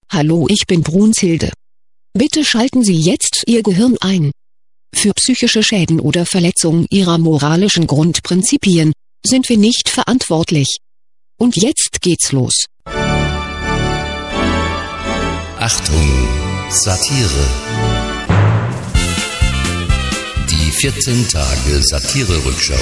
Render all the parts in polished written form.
Hallo, ich bin Brunshilde. Bitte schalten Sie jetzt Ihr Gehirn ein. Für psychische Schäden oder Verletzungen Ihrer moralischen Grundprinzipien sind wir nicht verantwortlich. Und jetzt geht's los. Achtung, Satire. Die 14 Tage Satire-Rückschau.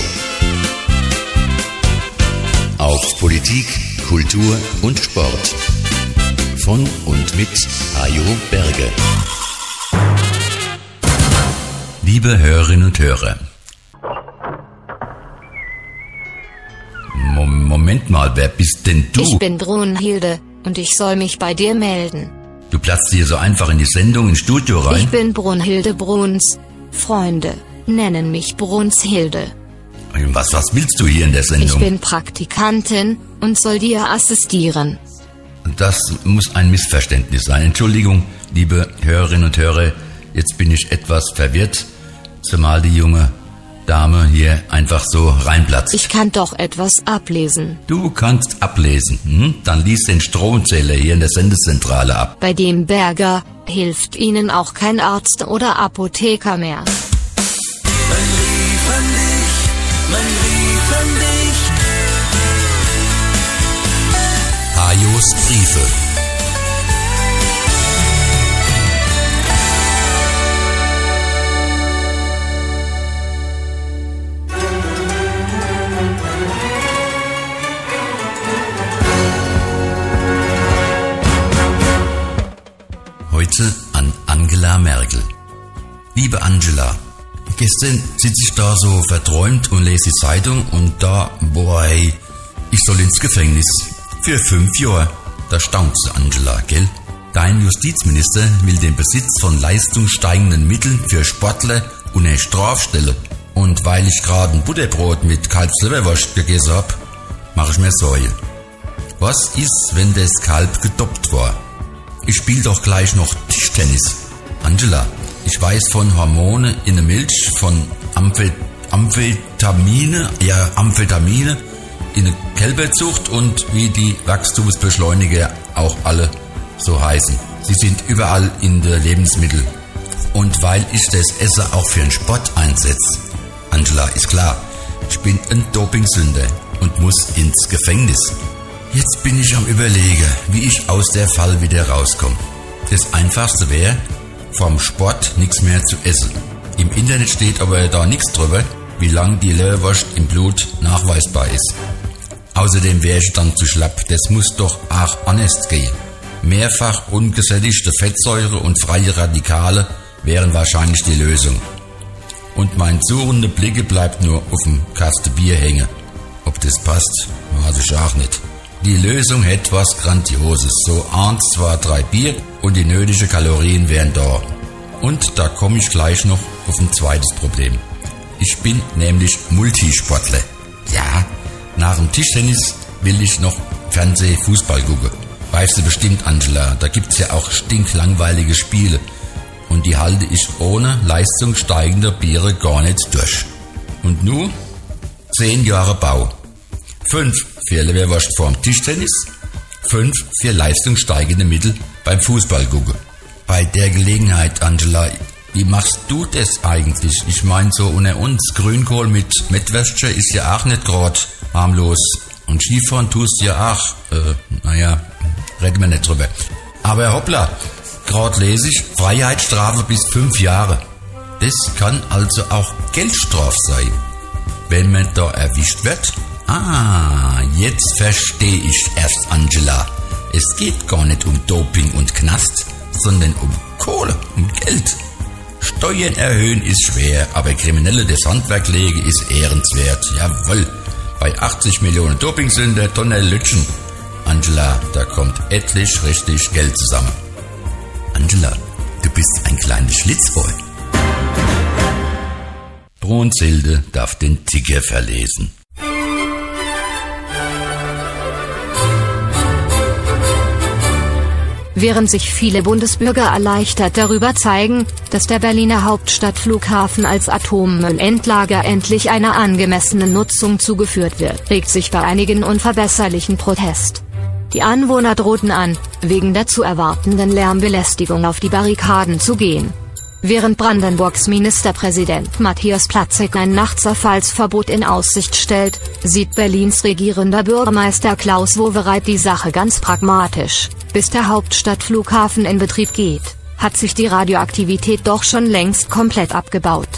Auf Politik, Kultur und Sport. Von und mit Hajo Berge. Liebe Hörerinnen und Hörer. Moment mal, wer bist denn du? Ich bin Brunhilde und ich soll mich bei dir melden. Du platzt hier so einfach in die Sendung ins Studio rein? Ich bin Brunhilde Bruns. Freunde nennen mich Brunshilde. Was willst du hier in der Sendung? Ich bin Praktikantin und soll dir assistieren. Das muss ein Missverständnis sein. Entschuldigung, liebe Hörerinnen und Hörer, jetzt bin ich etwas verwirrt, zumal die junge Dame hier einfach so reinplatzt. Ich kann doch etwas ablesen. Du kannst ablesen, Dann lies den Stromzähler hier in der Sendezentrale ab. Bei dem Berger hilft Ihnen auch kein Arzt oder Apotheker mehr. Man rief an dich. Hajos Briefe. Heute an Angela Merkel. Liebe Angela, gestern sitze ich da so verträumt und lese die Zeitung und da, ich soll ins Gefängnis. Für 5 Jahre. Da staunst du, Angela, gell? Dein Justizminister will den Besitz von leistungssteigenden Mitteln für Sportler unter Strafe stellen. Und weil ich gerade ein Butterbrot mit Kalbsleberwurst gegessen habe, mache ich mir Sorge. Was ist, wenn das Kalb gedoppt war? Ich spiele doch gleich noch Tischtennis. Angela, ich weiß von Hormone in der Milch, von Amphetamine in der Kälberzucht und wie die Wachstumsbeschleuniger auch alle so heißen. Sie sind überall in der Lebensmittel. Und weil ich das Essen auch für den Sport einsetze, Angela, ist klar, ich bin ein Dopingsünder und muss ins Gefängnis. Jetzt bin ich am Überlegen, wie ich aus der Fall wieder rauskomme. Das Einfachste wäre, vom Sport nichts mehr zu essen. Im Internet steht aber da nichts drüber, wie lang die Leberwurst im Blut nachweisbar ist. Außerdem wäre ich dann zu schlapp, das muss doch auch honest gehen. Mehrfach ungesättigte Fettsäure und freie Radikale wären wahrscheinlich die Lösung. Und mein suchender Blicke bleibt nur auf dem Kasten Bier hängen. Ob das passt, weiß ich auch nicht. Die Lösung hätte was Grandioses. So 1, 2, 3 Bier und die nötigen Kalorien wären da. Und da komme ich gleich noch auf ein zweites Problem. Ich bin nämlich Multisportler. Ja, nach dem Tischtennis will ich noch Fußball gucken. Weißt du bestimmt, Angela, da gibt's ja auch stinklangweilige Spiele. Und die halte ich ohne leistungssteigende Biere gar nicht durch. Und nun 10 Jahre Bau. 5 für Leberwurst vorm Tischtennis, 5 für leistungssteigende Mittel beim Fußball gucken. Bei der Gelegenheit, Angela, wie machst du das eigentlich? Ich meine, so unter uns, Grünkohl mit Mettwürstchen ist ja auch nicht gerade harmlos. Und Skifahren tust ja auch, reden wir nicht drüber. Aber hoppla, gerade lese ich, Freiheitsstrafe bis 5 Jahre. Das kann also auch Geldstrafe sein. Wenn man da erwischt wird. Jetzt verstehe ich erst, Angela. Es geht gar nicht um Doping und Knast, sondern um Kohle, um Geld. Steuern erhöhen ist schwer, aber Kriminelle das Handwerk legen ist ehrenswert. Jawohl, bei 80 Millionen Dopingsünder, Tonne Lütschen. Angela, da kommt etlich richtig Geld zusammen. Angela, du bist ein kleines Schlitzohr. Brunshilde darf den Ticker verlesen. Während sich viele Bundesbürger erleichtert darüber zeigen, dass der Berliner Hauptstadtflughafen als Atommüllendlager endlich einer angemessenen Nutzung zugeführt wird, regt sich bei einigen unverbesserlichen Protest. Die Anwohner drohten an, wegen der zu erwartenden Lärmbelästigung auf die Barrikaden zu gehen. Während Brandenburgs Ministerpräsident Matthias Platzek ein Nachtaufenthaltsverbot in Aussicht stellt, sieht Berlins regierender Bürgermeister Klaus Wowereit die Sache ganz pragmatisch. Bis der Hauptstadtflughafen in Betrieb geht, hat sich die Radioaktivität doch schon längst komplett abgebaut.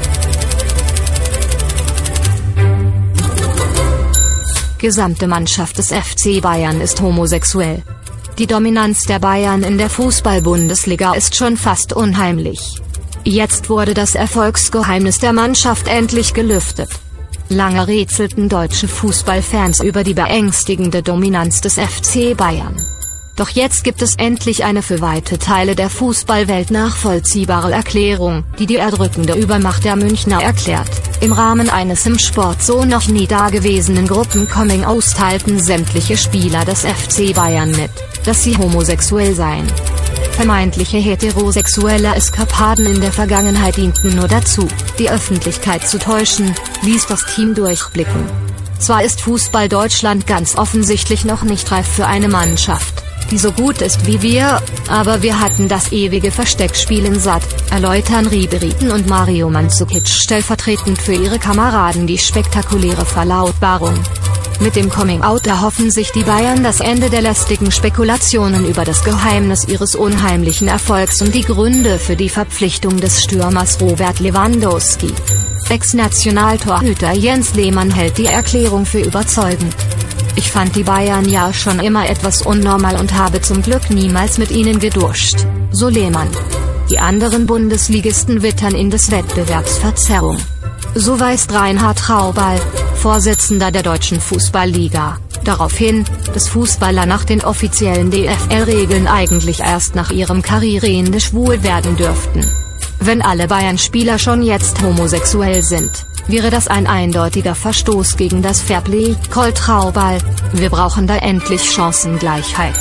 Gesamte Mannschaft des FC Bayern ist homosexuell. Die Dominanz der Bayern in der Fußball-Bundesliga ist schon fast unheimlich. Jetzt wurde das Erfolgsgeheimnis der Mannschaft endlich gelüftet. Lange rätselten deutsche Fußballfans über die beängstigende Dominanz des FC Bayern. Doch jetzt gibt es endlich eine für weite Teile der Fußballwelt nachvollziehbare Erklärung, die die erdrückende Übermacht der Münchner erklärt. Im Rahmen eines im Sport so noch nie dagewesenen Gruppen-Coming-Outs teilten sämtliche Spieler des FC Bayern mit, dass sie homosexuell seien. Vermeintliche heterosexuelle Eskapaden in der Vergangenheit dienten nur dazu, die Öffentlichkeit zu täuschen, ließ das Team durchblicken. Zwar ist Fußball Deutschland ganz offensichtlich noch nicht reif für eine Mannschaft, die so gut ist wie wir, aber wir hatten das ewige Versteckspielen satt, erläutern Ribery und Mario Mandzukic stellvertretend für ihre Kameraden die spektakuläre Verlautbarung. Mit dem Coming-out erhoffen sich die Bayern das Ende der lästigen Spekulationen über das Geheimnis ihres unheimlichen Erfolgs und die Gründe für die Verpflichtung des Stürmers Robert Lewandowski. Ex-Nationaltorhüter Jens Lehmann hält die Erklärung für überzeugend. Ich fand die Bayern ja schon immer etwas unnormal und habe zum Glück niemals mit ihnen geduscht, so Lehmann. Die anderen Bundesligisten wittern in des Wettbewerbs Verzerrung. So weist Reinhard Raubal, Vorsitzender der Deutschen Fußballliga, darauf hin, dass Fußballer nach den offiziellen DFL-Regeln eigentlich erst nach ihrem Karriereende schwul werden dürften. Wenn alle Bayern-Spieler schon jetzt homosexuell sind, wäre das ein eindeutiger Verstoß gegen das Fairplay, Colt Raubal. Wir brauchen da endlich Chancengleichheit.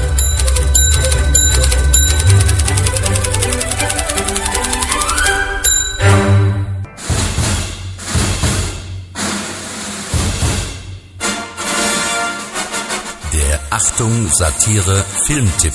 Achtung, Satire, Filmtipp.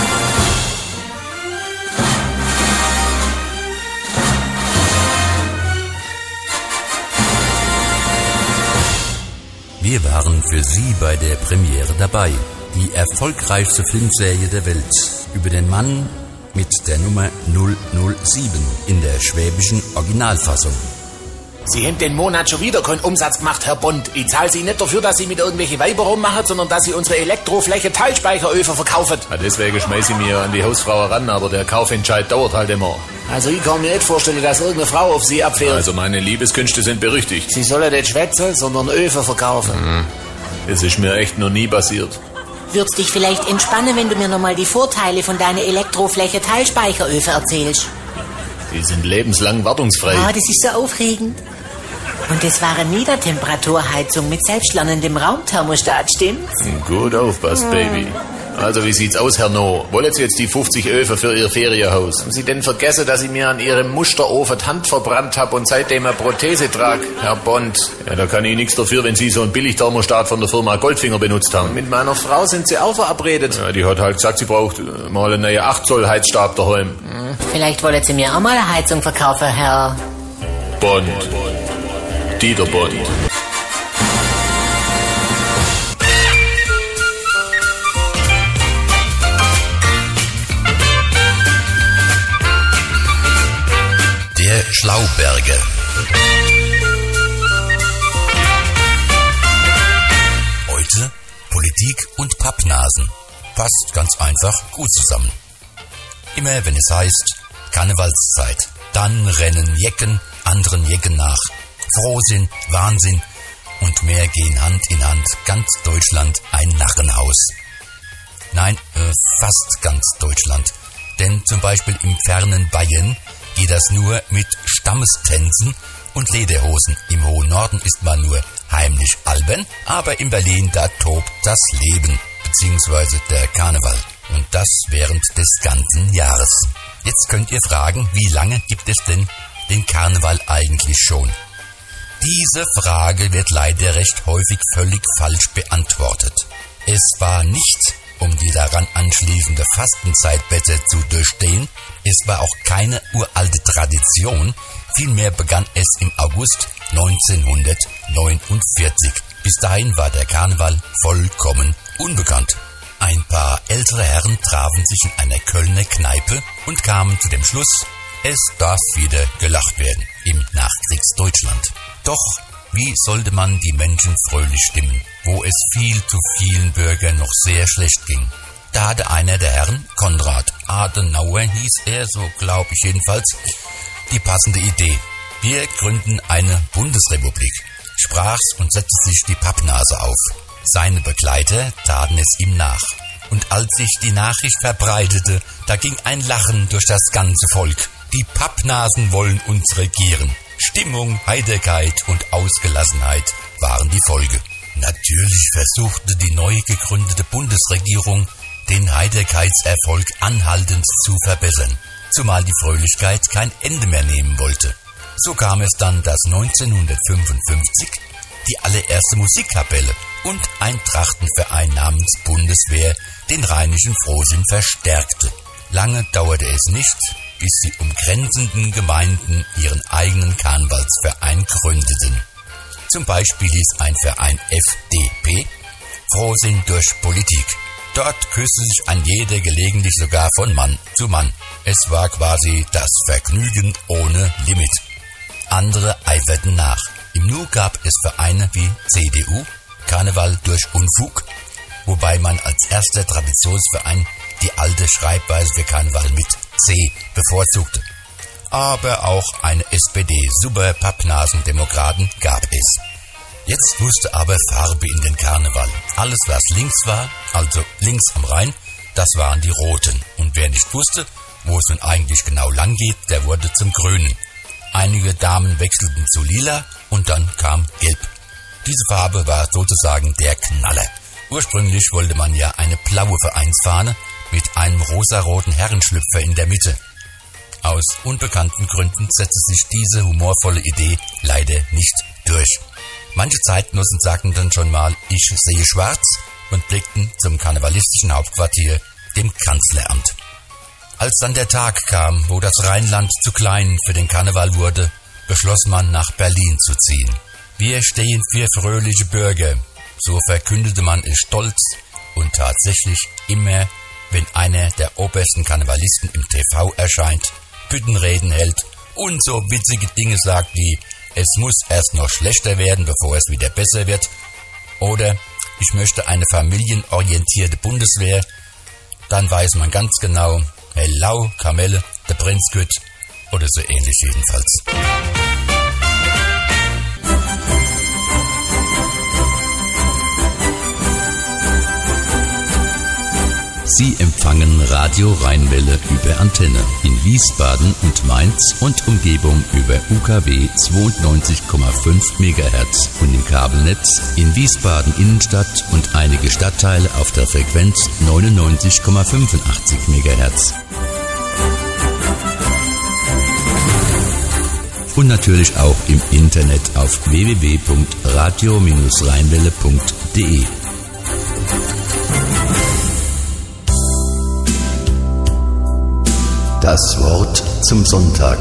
Wir waren für Sie bei der Premiere dabei. Die erfolgreichste Filmserie der Welt über den Mann mit der Nummer 007 in der schwäbischen Originalfassung. Sie haben den Monat schon wieder keinen Umsatz gemacht, Herr Bond. Ich zahle Sie nicht dafür, dass Sie mit irgendwelchen Weiber rummachen, sondern dass Sie unsere Elektrofläche Teilspeicheröfen verkaufen. Ja, deswegen schmeiße ich mir an die Hausfrau ran, aber der Kaufentscheid dauert halt immer. Also ich kann mir nicht vorstellen, dass irgendeine Frau auf Sie abfährt. Also meine Liebeskünste sind berüchtigt. Sie sollen nicht schwätzen, sondern Öfen verkaufen. Es ist mir echt noch nie passiert. Würd's dich vielleicht entspannen, wenn du mir nochmal die Vorteile von deiner Elektrofläche Teilspeicheröfen erzählst? Die sind lebenslang wartungsfrei. Ah, das ist so aufregend. Und das war eine Niedertemperaturheizung mit selbstlernendem Raumthermostat, stimmt's? Gut aufpasst, Baby. Also, wie sieht's aus, Herr No? Wollen Sie jetzt die 50 Öfen für Ihr Ferienhaus? Haben Sie denn vergessen, dass ich mir an Ihrem Musterofen die Hand verbrannt habe und seitdem eine Prothese trage, Herr Bond? Ja, da kann ich nichts dafür, wenn Sie so einen Billigthermostat von der Firma Goldfinger benutzt haben. Mit meiner Frau sind Sie auch verabredet. Ja, die hat halt gesagt, sie braucht mal einen neuen 8 Zoll Heizstab daheim. Vielleicht wollen Sie mir auch mal eine Heizung verkaufen, Herr Bond. Dieter Bond. Der Schlauberger. Heute Politik und Pappnasen. Passt ganz einfach gut zusammen. Immer wenn es heißt Karnevalszeit, dann rennen Jecken anderen Jecken nach. Frohsinn, Wahnsinn und mehr gehen Hand in Hand, ganz Deutschland ein Narrenhaus. Nein, fast ganz Deutschland. Denn zum Beispiel im fernen Bayern geht das nur mit Stammestänzen und Lederhosen. Im hohen Norden ist man nur heimlich albern, aber in Berlin, da tobt das Leben, beziehungsweise der Karneval. Und das während des ganzen Jahres. Jetzt könnt ihr fragen, wie lange gibt es denn den Karneval eigentlich schon? Diese Frage wird leider recht häufig völlig falsch beantwortet. Es war nicht, um die daran anschließende Fastenzeit besser zu durchstehen, es war auch keine uralte Tradition, vielmehr begann es im August 1949. Bis dahin war der Karneval vollkommen unbekannt. Ein paar ältere Herren trafen sich in einer Kölner Kneipe und kamen zu dem Schluss, es darf wieder gelacht werden im Nachkriegsdeutschland. Doch wie sollte man die Menschen fröhlich stimmen, wo es viel zu vielen Bürgern noch sehr schlecht ging? Da hatte einer der Herren, Konrad Adenauer hieß er, so glaube ich jedenfalls, die passende Idee. Wir gründen eine Bundesrepublik, sprach's und setzte sich die Pappnase auf. Seine Begleiter taten es ihm nach. Und als sich die Nachricht verbreitete, da ging ein Lachen durch das ganze Volk. Die Pappnasen wollen uns regieren. Stimmung, Heiterkeit und Ausgelassenheit waren die Folge. Natürlich versuchte die neu gegründete Bundesregierung, den Heiterkeitserfolg anhaltend zu verbessern, zumal die Fröhlichkeit kein Ende mehr nehmen wollte. So kam es dann, dass 1955 die allererste Musikkapelle und ein Trachtenverein namens Bundeswehr den rheinischen Frohsinn verstärkte. Lange dauerte es nicht, bis die umgrenzenden Gemeinden ihren eigenen Karnevalsverein gründeten. Zum Beispiel hieß ein Verein FDP, Frohsinn durch Politik. Dort küsste sich ein jeder gelegentlich sogar von Mann zu Mann. Es war quasi das Vergnügen ohne Limit. Andere eiferten nach. Im Nu gab es Vereine wie CDU, Karneval durch Unfug, wobei man als erster Traditionsverein die alte Schreibweise für Karneval mit C bevorzugte. Aber auch eine SPD, Super Pappnasendemokraten gab es. Jetzt musste aber Farbe in den Karneval. Alles, was links war, also links am Rhein, das waren die Roten. Und wer nicht wusste, wo es nun eigentlich genau lang geht, der wurde zum Grünen. Einige Damen wechselten zu Lila und dann kam Gelb. Diese Farbe war sozusagen der Knaller. Ursprünglich wollte man ja eine blaue Vereinsfahne mit einem rosaroten Herrenschlüpfer in der Mitte. Aus unbekannten Gründen setzte sich diese humorvolle Idee leider nicht durch. Manche Zeitgenossen sagten dann schon mal, ich sehe schwarz und blickten zum karnevalistischen Hauptquartier, dem Kanzleramt. Als dann der Tag kam, wo das Rheinland zu klein für den Karneval wurde, beschloss man, nach Berlin zu ziehen. Wir stehen für fröhliche Bürger, so verkündete man es stolz und tatsächlich immer, wenn einer der obersten Karnevalisten im TV erscheint, Büttenreden hält und so witzige Dinge sagt wie, es muss erst noch schlechter werden, bevor es wieder besser wird, oder ich möchte eine familienorientierte Bundeswehr, dann weiß man ganz genau, Hellau, Kamelle, der Prinz Gütt oder so ähnlich jedenfalls. Sie empfangen Radio Rheinwelle über Antenne in Wiesbaden und Mainz und Umgebung über UKW 92,5 MHz und im Kabelnetz in Wiesbaden Innenstadt und einige Stadtteile auf der Frequenz 99,85 MHz. Und natürlich auch im Internet auf www.radio-rheinwelle.de. Das Wort zum Sonntag.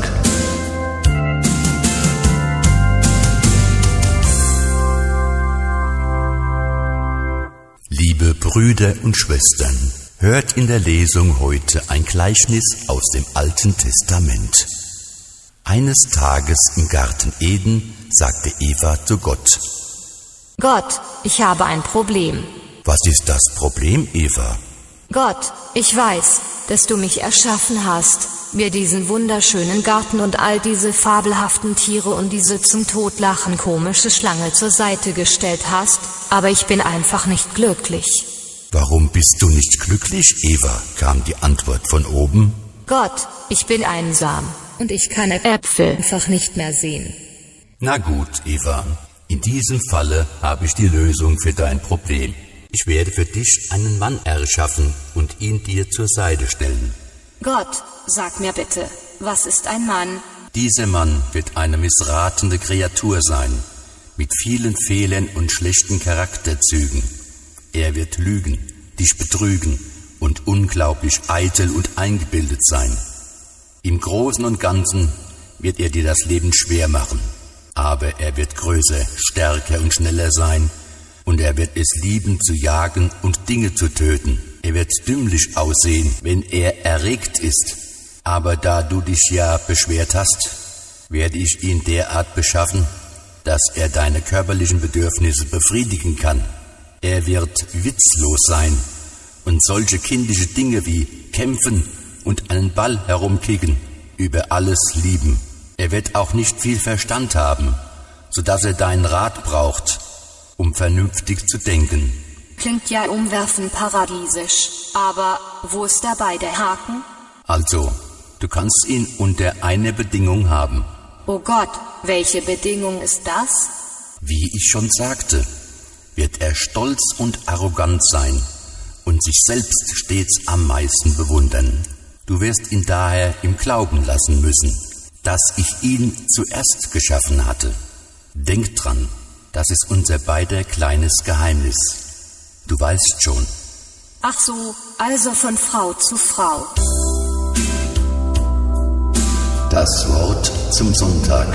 Liebe Brüder und Schwestern, hört in der Lesung heute ein Gleichnis aus dem Alten Testament. Eines Tages im Garten Eden sagte Eva zu Gott: Gott, ich habe ein Problem. Was ist das Problem, Eva? Gott, ich weiß, dass du mich erschaffen hast, mir diesen wunderschönen Garten und all diese fabelhaften Tiere und diese zum Totlachen komische Schlange zur Seite gestellt hast, aber ich bin einfach nicht glücklich. Warum bist du nicht glücklich, Eva? Kam die Antwort von oben. Gott, ich bin einsam und ich kann Äpfel einfach nicht mehr sehen. Na gut, Eva, in diesem Falle habe ich die Lösung für dein Problem. Ich werde für dich einen Mann erschaffen und ihn dir zur Seite stellen. Gott, sag mir bitte, was ist ein Mann? Dieser Mann wird eine missratene Kreatur sein, mit vielen Fehlern und schlechten Charakterzügen. Er wird lügen, dich betrügen und unglaublich eitel und eingebildet sein. Im Großen und Ganzen wird er dir das Leben schwer machen, aber er wird größer, stärker und schneller sein und er wird es lieben zu jagen und Dinge zu töten. Er wird dümmlich aussehen, wenn er erregt ist, aber da du dich ja beschwert hast, werde ich ihn derart beschaffen, dass er deine körperlichen Bedürfnisse befriedigen kann. Er wird witzlos sein und solche kindische Dinge wie kämpfen und einen Ball herumkicken über alles lieben. Er wird auch nicht viel Verstand haben, sodass er deinen Rat braucht, um vernünftig zu denken. Klingt ja umwerfend paradiesisch, aber wo ist dabei der Haken? Also, du kannst ihn unter einer Bedingung haben. Oh Gott, welche Bedingung ist das? Wie ich schon sagte, wird er stolz und arrogant sein und sich selbst stets am meisten bewundern. Du wirst ihn daher im Glauben lassen müssen, dass ich ihn zuerst geschaffen hatte. Denk dran, das ist unser beider kleines Geheimnis. Du weißt schon. Ach so, also von Frau zu Frau. Das Wort zum Sonntag.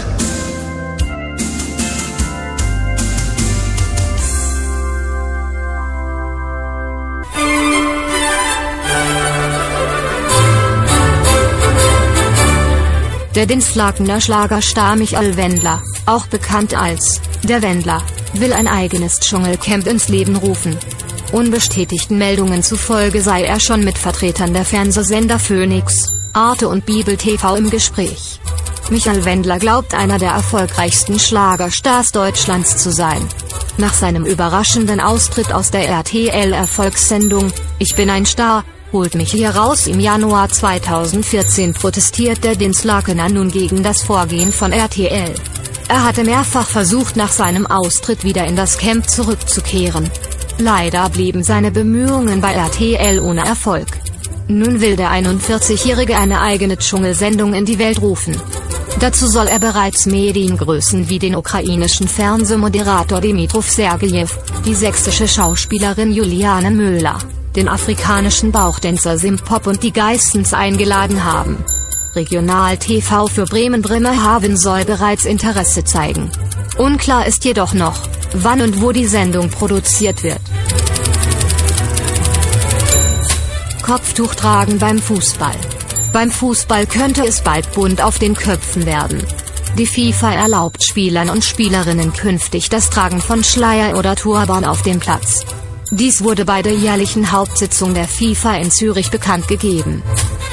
Der Dinslakener Schlagerstar Michael Wendler, auch bekannt als der Wendler, will ein eigenes Dschungelcamp ins Leben rufen. Unbestätigten Meldungen zufolge sei er schon mit Vertretern der Fernsehsender Phoenix, Arte und Bibel TV im Gespräch. Michael Wendler glaubt, einer der erfolgreichsten Schlagerstars Deutschlands zu sein. Nach seinem überraschenden Austritt aus der RTL-Erfolgssendung Ich bin ein Star, holt mich hier raus im Januar 2014 protestiert der Dinslakener nun gegen das Vorgehen von RTL. Er hatte mehrfach versucht, nach seinem Austritt wieder in das Camp zurückzukehren. Leider blieben seine Bemühungen bei RTL ohne Erfolg. Nun will der 41-Jährige eine eigene Dschungelsendung in die Welt rufen. Dazu soll er bereits Mediengrößen wie den ukrainischen Fernsehmoderator Dimitrov Sergejew, die sächsische Schauspielerin Juliane Müller, den afrikanischen Bauchtänzer Simpop und die Geissens eingeladen haben. Regional TV für Bremen-Bremerhaven soll bereits Interesse zeigen. Unklar ist jedoch noch, wann und wo die Sendung produziert wird. Kopftuch tragen beim Fußball. Beim Fußball könnte es bald bunt auf den Köpfen werden. Die FIFA erlaubt Spielern und Spielerinnen künftig das Tragen von Schleier oder Turban auf dem Platz. Dies wurde bei der jährlichen Hauptsitzung der FIFA in Zürich bekannt gegeben.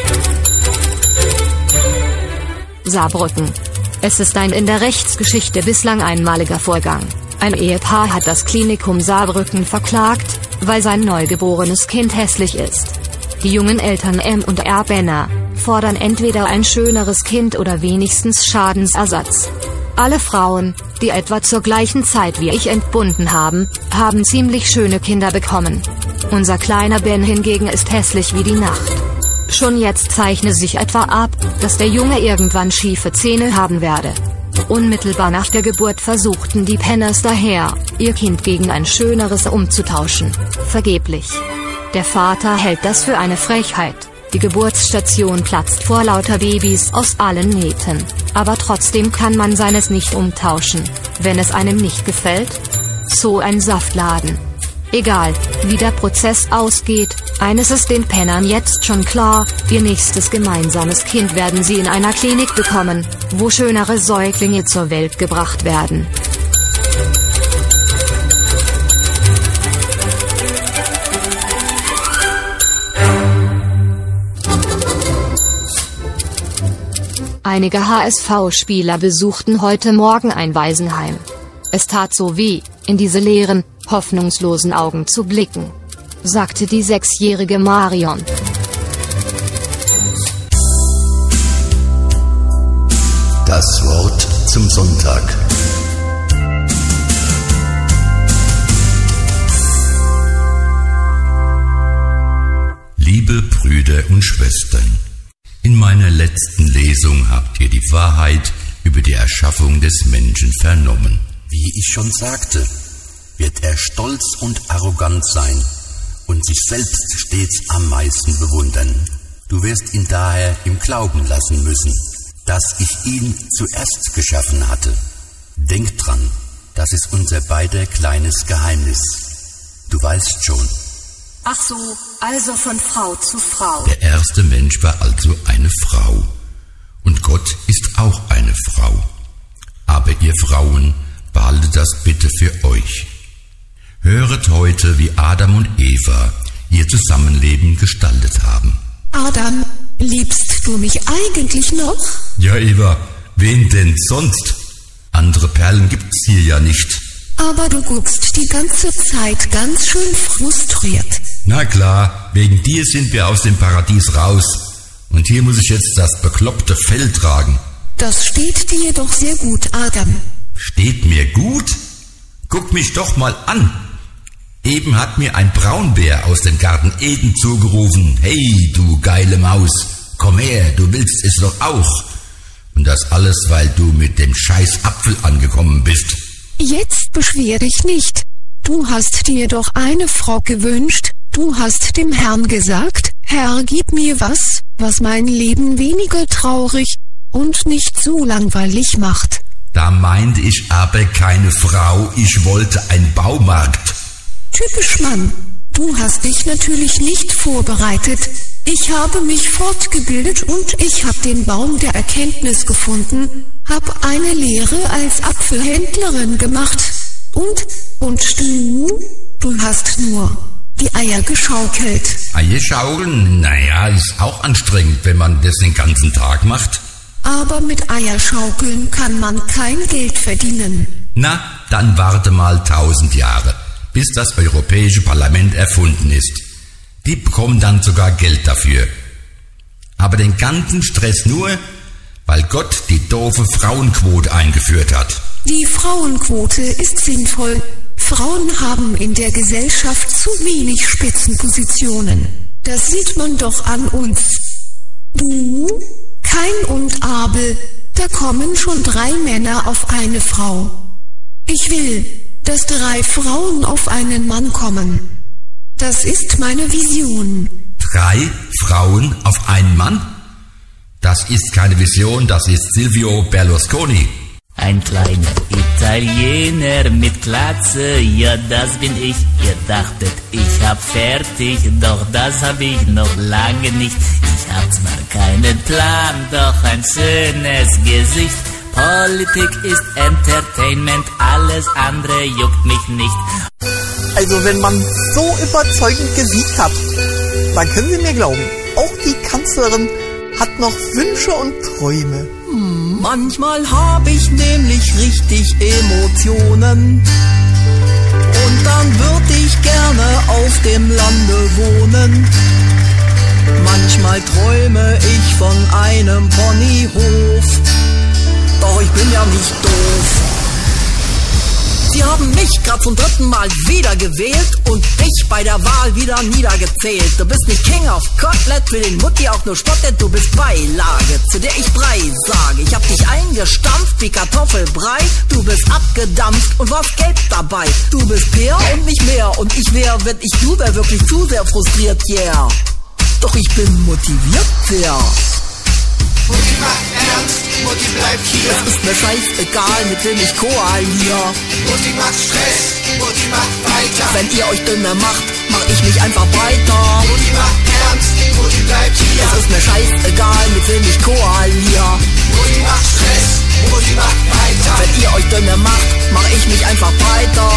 Saarbrücken. Es ist ein in der Rechtsgeschichte bislang einmaliger Vorgang. Ein Ehepaar hat das Klinikum Saarbrücken verklagt, weil sein neugeborenes Kind hässlich ist. Die jungen Eltern M und R. Benner fordern entweder ein schöneres Kind oder wenigstens Schadensersatz. Alle Frauen, die etwa zur gleichen Zeit wie ich entbunden haben, haben ziemlich schöne Kinder bekommen. Unser kleiner Ben hingegen ist hässlich wie die Nacht. Schon jetzt zeichne sich etwa ab, dass der Junge irgendwann schiefe Zähne haben werde. Unmittelbar nach der Geburt versuchten die Penners daher, ihr Kind gegen ein schöneres umzutauschen. Vergeblich. Der Vater hält das für eine Frechheit. Die Geburtsstation platzt vor lauter Babys aus allen Nähten. Aber trotzdem kann man seines nicht umtauschen, wenn es einem nicht gefällt. So ein Saftladen. Egal, wie der Prozess ausgeht, eines ist den Pennern jetzt schon klar: ihr nächstes gemeinsames Kind werden sie in einer Klinik bekommen, wo schönere Säuglinge zur Welt gebracht werden. Einige HSV-Spieler besuchten heute Morgen ein Waisenheim. Es tat so weh, in diese leeren, hoffnungslosen Augen zu blicken, sagte die 6-jährige Marion. Das Wort zum Sonntag. Liebe Brüder und Schwestern, in meiner letzten Lesung habt ihr die Wahrheit über die Erschaffung des Menschen vernommen. Wie ich schon sagte, wird er stolz und arrogant sein und sich selbst stets am meisten bewundern. Du wirst ihn daher im Glauben lassen müssen, dass ich ihn zuerst geschaffen hatte. Denk dran, das ist unser beider kleines Geheimnis. Du weißt schon. Ach so, also von Frau zu Frau. Der erste Mensch war also eine Frau. Und Gott ist auch eine Frau. Aber ihr Frauen, behaltet das bitte für euch. Höret heute, wie Adam und Eva ihr Zusammenleben gestaltet haben. Adam, liebst du mich eigentlich noch? Ja, Eva, wen denn sonst? Andere Perlen gibt's hier ja nicht. Aber du guckst die ganze Zeit ganz schön frustriert. Na klar, wegen dir sind wir aus dem Paradies raus. Und hier muss ich jetzt das bekloppte Fell tragen. Das steht dir doch sehr gut, Adam. Steht mir gut? Guck mich doch mal an. Eben hat mir ein Braunbär aus dem Garten Eden zugerufen. Hey, du geile Maus, komm her, du willst es doch auch. Und das alles, weil du mit dem scheiß Apfel angekommen bist. Jetzt beschwer dich nicht. Du hast dir doch eine Frau gewünscht. Du hast dem Herrn gesagt, Herr, gib mir was mein Leben weniger traurig und nicht so langweilig macht. Da meinte ich aber keine Frau, ich wollte einen Baumarkt. Typisch Mann. Du hast dich natürlich nicht vorbereitet. Ich habe mich fortgebildet und ich habe den Baum der Erkenntnis gefunden, hab eine Lehre als Apfelhändlerin gemacht. Und du hast nur die Eier geschaukelt. Eier schaukeln? Naja, ist auch anstrengend, wenn man das den ganzen Tag macht. Aber mit Eierschaukeln kann man kein Geld verdienen. Na, dann warte mal 1000 Jahre, bis das Europäische Parlament erfunden ist. Die bekommen dann sogar Geld dafür. Aber den ganzen Stress nur, weil Gott die doofe Frauenquote eingeführt hat. Die Frauenquote ist sinnvoll. Frauen haben in der Gesellschaft zu wenig Spitzenpositionen. Das sieht man doch an uns. Du, Kain und Abel, da kommen schon 3 Männer auf eine Frau. Ich will, dass 3 Frauen auf einen Mann kommen. Das ist meine Vision. 3 Frauen auf einen Mann? Das ist keine Vision, das ist Silvio Berlusconi. Ein kleiner Italiener mit Glatze, ja das bin ich. Ihr dachtet, ich hab fertig, doch das hab ich noch lange nicht. Ich hab zwar keinen Plan, doch ein schönes Gesicht. Politik ist Entertainment, alles andere juckt mich nicht. Also wenn man so überzeugend gesiegt hat, dann können Sie mir glauben, auch die Kanzlerin hat noch Wünsche und Träume. Manchmal habe ich nämlich richtig Emotionen. Und dann würde ich gerne auf dem Lande wohnen. Manchmal träume ich von einem Ponyhof. Doch ich bin ja nicht doof. Sie haben mich grad zum 3. Mal wieder gewählt und dich bei der Wahl wieder niedergezählt. Du bist nicht King of Kotelett, für den Mutti auch nur spottet. Du bist Beilage, zu der ich Brei sage. Ich hab dich eingestampft wie Kartoffelbrei. Du bist abgedampft und warst gelb dabei. Du bist Peer und nicht mehr. Und ich wär, wenn ich du wär, wirklich zu sehr frustriert, yeah. Doch ich bin motiviert, sehr. Mutti macht ernst, Mutti bleibt hier. Es ist mir scheißegal, mit wem ich koalier. Mutti macht Stress, Mutti macht weiter. Wenn ihr euch dünner macht, mach ich mich einfach breiter. Mutti macht ernst, Mutti bleibt hier. Es ist mir scheißegal, mit wem ich koalier. Mutti macht Stress, Mutti macht weiter. Wenn ihr euch dünner macht, mach ich mich einfach breiter.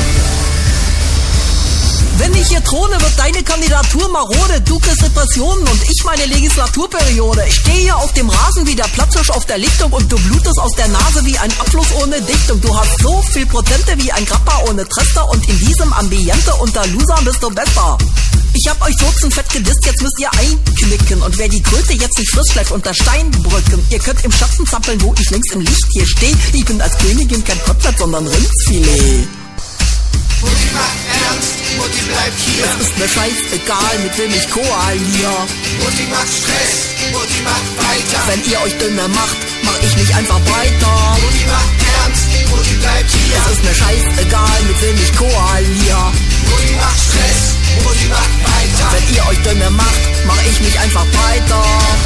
Wenn ich hier throne, wird deine Kandidatur marode. Du kriegst Depressionen und ich meine Legislaturperiode. Ich stehe hier auf dem Rasen wie der Platzhirsch auf der Lichtung und du blutest aus der Nase wie ein Abfluss ohne Dichtung. Du hast so viel Prozente wie ein Grappa ohne Trester und in diesem Ambiente unter Losern bist du besser. Ich hab euch furzenfett gedisst, jetzt müsst ihr einknicken. Und wer die Kröte jetzt nicht frisch bleibt unter Steinbrücken, ihr könnt im Schatten zappeln, wo ich links im Licht hier stehe. Ich bin als Königin kein Kotelett, sondern Rindsfilet. Mutti macht ernst, Mutti bleibt hier. Es ist mir scheißegal, mit wem ich koalier. Mutti macht Stress, Mutti macht weiter. Wenn Wenn ihr euch dünner macht, mach ich mich einfach breiter. Mutti macht ernst, Mutti bleibt hier. Es ist mir scheißegal, mit wem ich koalier. Mutti macht Stress, Mutti macht weiter. Wenn ihr euch dünner macht, mach ich mich einfach breiter.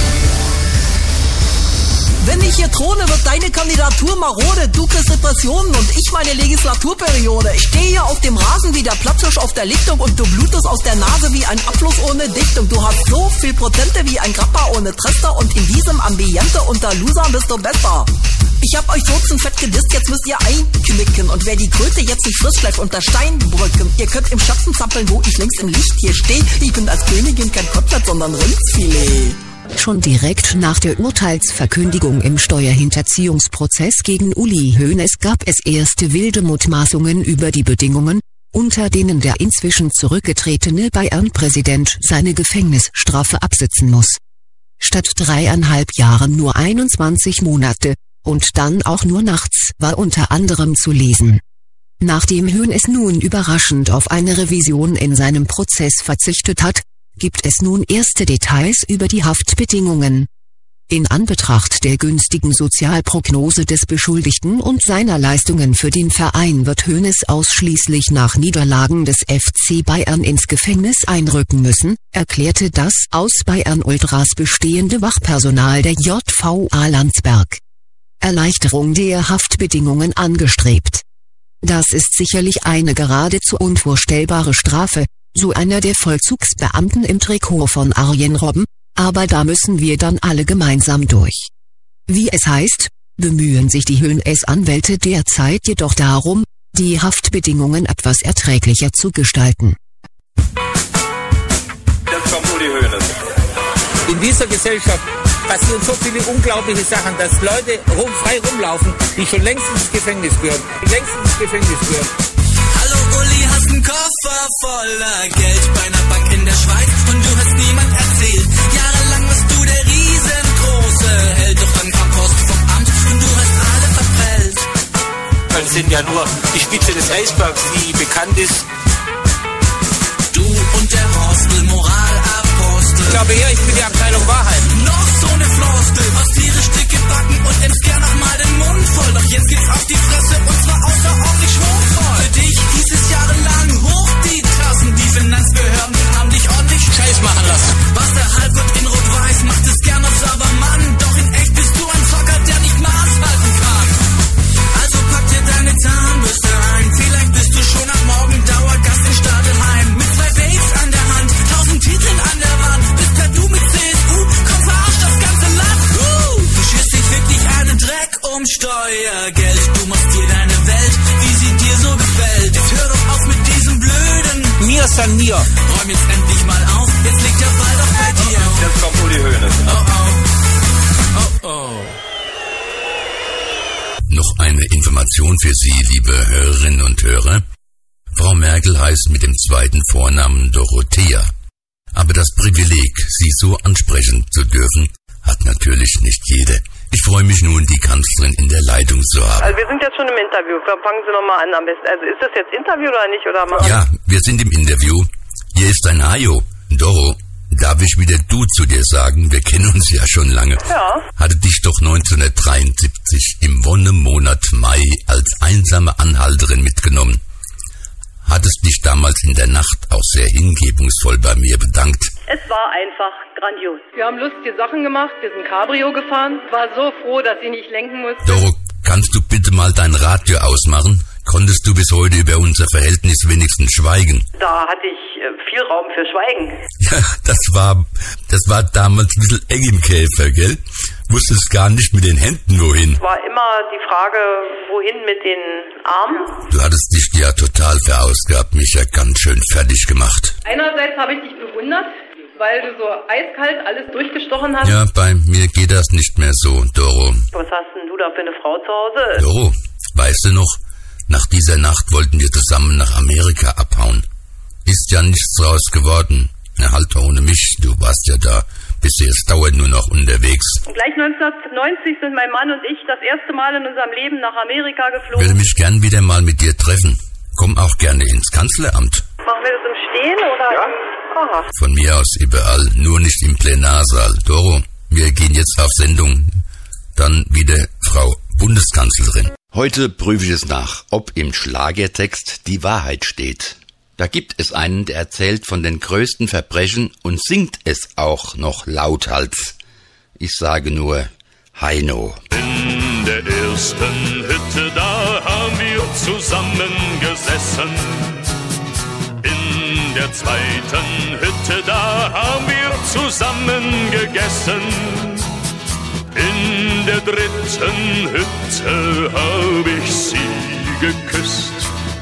Wenn ich hier throne, wird deine Kandidatur marode. Du kriegst Depressionen und ich meine Legislaturperiode. Ich stehe hier auf dem Rasen wie der Platzhirsch auf der Lichtung und du blutest aus der Nase wie ein Abfluss ohne Dichtung. Du hast so viel Prozente wie ein Grappa ohne Trester und in diesem Ambiente unter Losern bist du besser. Ich hab euch fett gedisst, jetzt müsst ihr einknicken. Und wer die Kröte jetzt nicht frisst, bleibt unter Steinbrücken. Ihr könnt im Schatten zappeln, wo ich links im Licht hier stehe. Ich bin als Königin kein Kotelett, sondern Rindsfilet. Schon direkt nach der Urteilsverkündigung im Steuerhinterziehungsprozess gegen Uli Hoeneß gab es erste wilde Mutmaßungen über die Bedingungen, unter denen der inzwischen zurückgetretene Bayern-Präsident seine Gefängnisstrafe absitzen muss. Statt 3,5 Jahren nur 21 Monate, und dann auch nur nachts, war unter anderem zu lesen. Nachdem Hoeneß nun überraschend auf eine Revision in seinem Prozess verzichtet hat, gibt es nun erste Details über die Haftbedingungen. In Anbetracht der günstigen Sozialprognose des Beschuldigten und seiner Leistungen für den Verein wird Hoeneß ausschließlich nach Niederlagen des FC Bayern ins Gefängnis einrücken müssen, erklärte das aus Bayern-Ultras bestehende Wachpersonal der JVA Landsberg. Erleichterung der Haftbedingungen angestrebt. Das ist sicherlich eine geradezu unvorstellbare Strafe, so einer der Vollzugsbeamten im Trikot von Arjen Robben, aber da müssen wir dann alle gemeinsam durch. Wie es heißt, bemühen sich die Hoeneß-Anwälte derzeit jedoch darum, die Haftbedingungen etwas erträglicher zu gestalten. Jetzt kommt Uli Hoeneß. In dieser Gesellschaft passieren so viele unglaubliche Sachen, dass Leute frei rumlaufen, die schon längst ins Gefängnis gehören. Hallo Uli, hast einen Koffer voller Geld bei einer Bank in der Schweiz und du hast niemand erzählt. Jahrelang warst du der riesengroße Held, doch dann kam Post vom Amt und du hast alle verprellt. Das sind ja nur die Spitze des Eisbergs, die bekannt ist. Du und der Horstel, Moralapostel. Ich glaube eher, ich bin die Abteilung Wahrheit. Noch so eine Floskel, hast tierisch dick gebacken und nimmst gern nochmal den Mund voll. Doch jetzt geht's auf die Fresse und zwar außerordentlich schwungvoll. Für dich hieß es jahrelang hoch die Tassen. Die Finanzbehörden haben dich ordentlich Scheiß machen lassen. Was der Halbgott in Rot-Weiß macht es gern auf Saubermann. Doch in echt bist du ein Zocker, der nicht Maß halten kann. Also pack dir deine Zahnbürste ein. Vielleicht bist du schon am Morgen Dauergast in Stadelheim. Mit 2 Babes an der Hand, 1000 Titeln an der Wand. Bist per Du mit CSU, komm verarscht das ganze Land. Du schürst dich wirklich einen Dreck um Steuergeld. Du machst dir deine Welt, wie sie dir so gefällt. Jetzt hör doch auf mit diesem blöden Mir san mir. Räum jetzt endlich mal auf, jetzt liegt der Ball doch bei dir. Jetzt kommt Uli Hoeneß. Noch eine Information für Sie, liebe Hörerinnen und Hörer. Frau Merkel heißt mit dem zweiten Vornamen Dorothea. Aber das Privileg, sie so ansprechen zu dürfen, hat natürlich nicht jede. Ich freue mich nun, die Kanzlerin in der Leitung zu haben. Also wir sind jetzt schon im Interview. Fangen Sie nochmal an am besten. Also ist das jetzt Interview oder nicht? Oder machen Ja, wir sind im Interview. Hier ist ein Hajo. Doro, darf ich wieder du zu dir sagen? Wir kennen uns ja schon lange. Ja. Hatte dich doch 1973 im Wonnemonat Mai als einsame Anhalterin mitgenommen. Hattest dich damals in der Nacht auch sehr hingebungsvoll bei mir bedankt. Es war einfach grandios. Wir haben lustige Sachen gemacht, wir sind Cabrio gefahren. War so froh, dass ich nicht lenken musste. Doro, kannst du bitte mal dein Radio ausmachen? Konntest du bis heute über unser Verhältnis wenigstens schweigen? Da hatte ich viel Raum für Schweigen. Ja, das war damals ein bisschen eng im Käfer, gell? Wusstest gar nicht mit den Händen wohin. War immer die Frage, wohin mit den Armen. Du hattest dich ja total verausgabt, mich ja ganz schön fertig gemacht. Einerseits habe ich dich bewundert, weil du so eiskalt alles durchgestochen hast. Ja, bei mir geht das nicht mehr so, Doro. Was hast denn du da für eine Frau zu Hause? Doro, weißt du noch, nach dieser Nacht wollten wir zusammen nach Amerika abhauen. Ist ja nichts draus geworden. Na halt ohne mich, du warst ja da. Bisher ist dauernd nur noch unterwegs. Gleich 1990 sind mein Mann und ich das erste Mal in unserem Leben nach Amerika Ich geflogen. würde mich gern wieder mal mit dir treffen. Komm auch gerne ins Kanzleramt. Machen wir das im Stehen oder? Ja. Aha. Von mir aus überall, nur nicht im Plenarsaal. Doro, Wir gehen jetzt auf Sendung. Dann wieder Frau Bundeskanzlerin. Heute prüfe ich es nach, ob im Schlagertext die Wahrheit steht. Da gibt es einen, der erzählt von den größten Verbrechen und singt es auch noch lauthals. Ich sage nur Heino. In der ersten Hütte, da haben wir zusammengesessen. In der zweiten Hütte, da haben wir zusammen gegessen. In der dritten Hütte hab ich sie geküsst.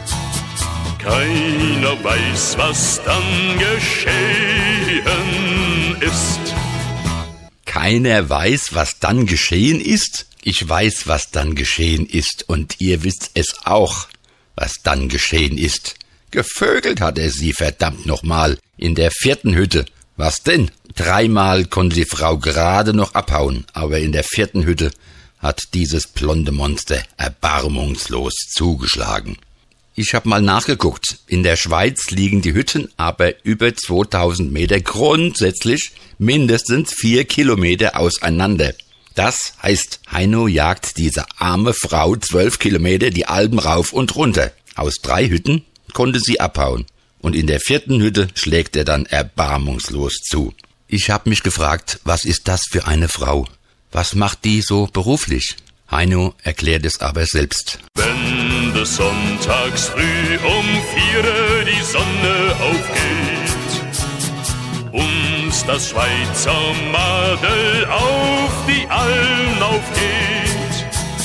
Keiner weiß, was dann geschehen ist. Keiner weiß, was dann geschehen ist? Ich weiß, was dann geschehen ist, und ihr wisst es auch, was dann geschehen ist. Gevögelt hat er sie, verdammt nochmal, in der vierten Hütte. Was denn? 3-mal konnte die Frau gerade noch abhauen, aber in der vierten Hütte hat dieses blonde Monster erbarmungslos zugeschlagen. Ich habe mal nachgeguckt. In der Schweiz liegen die Hütten aber über 2000 Meter, grundsätzlich mindestens 4 Kilometer auseinander. Das heißt, Heino jagt diese arme Frau 12 Kilometer die Alpen rauf und runter. Aus 3 Hütten konnte sie abhauen. Und in der vierten Hütte schlägt er dann erbarmungslos zu. Ich habe mich gefragt, was ist das für eine Frau? Was macht die so beruflich? Heino erklärt es aber selbst. Wenn des Sonntags früh um 4 die Sonne aufgeht und das Schweizer Madel auf die Alm aufgeht.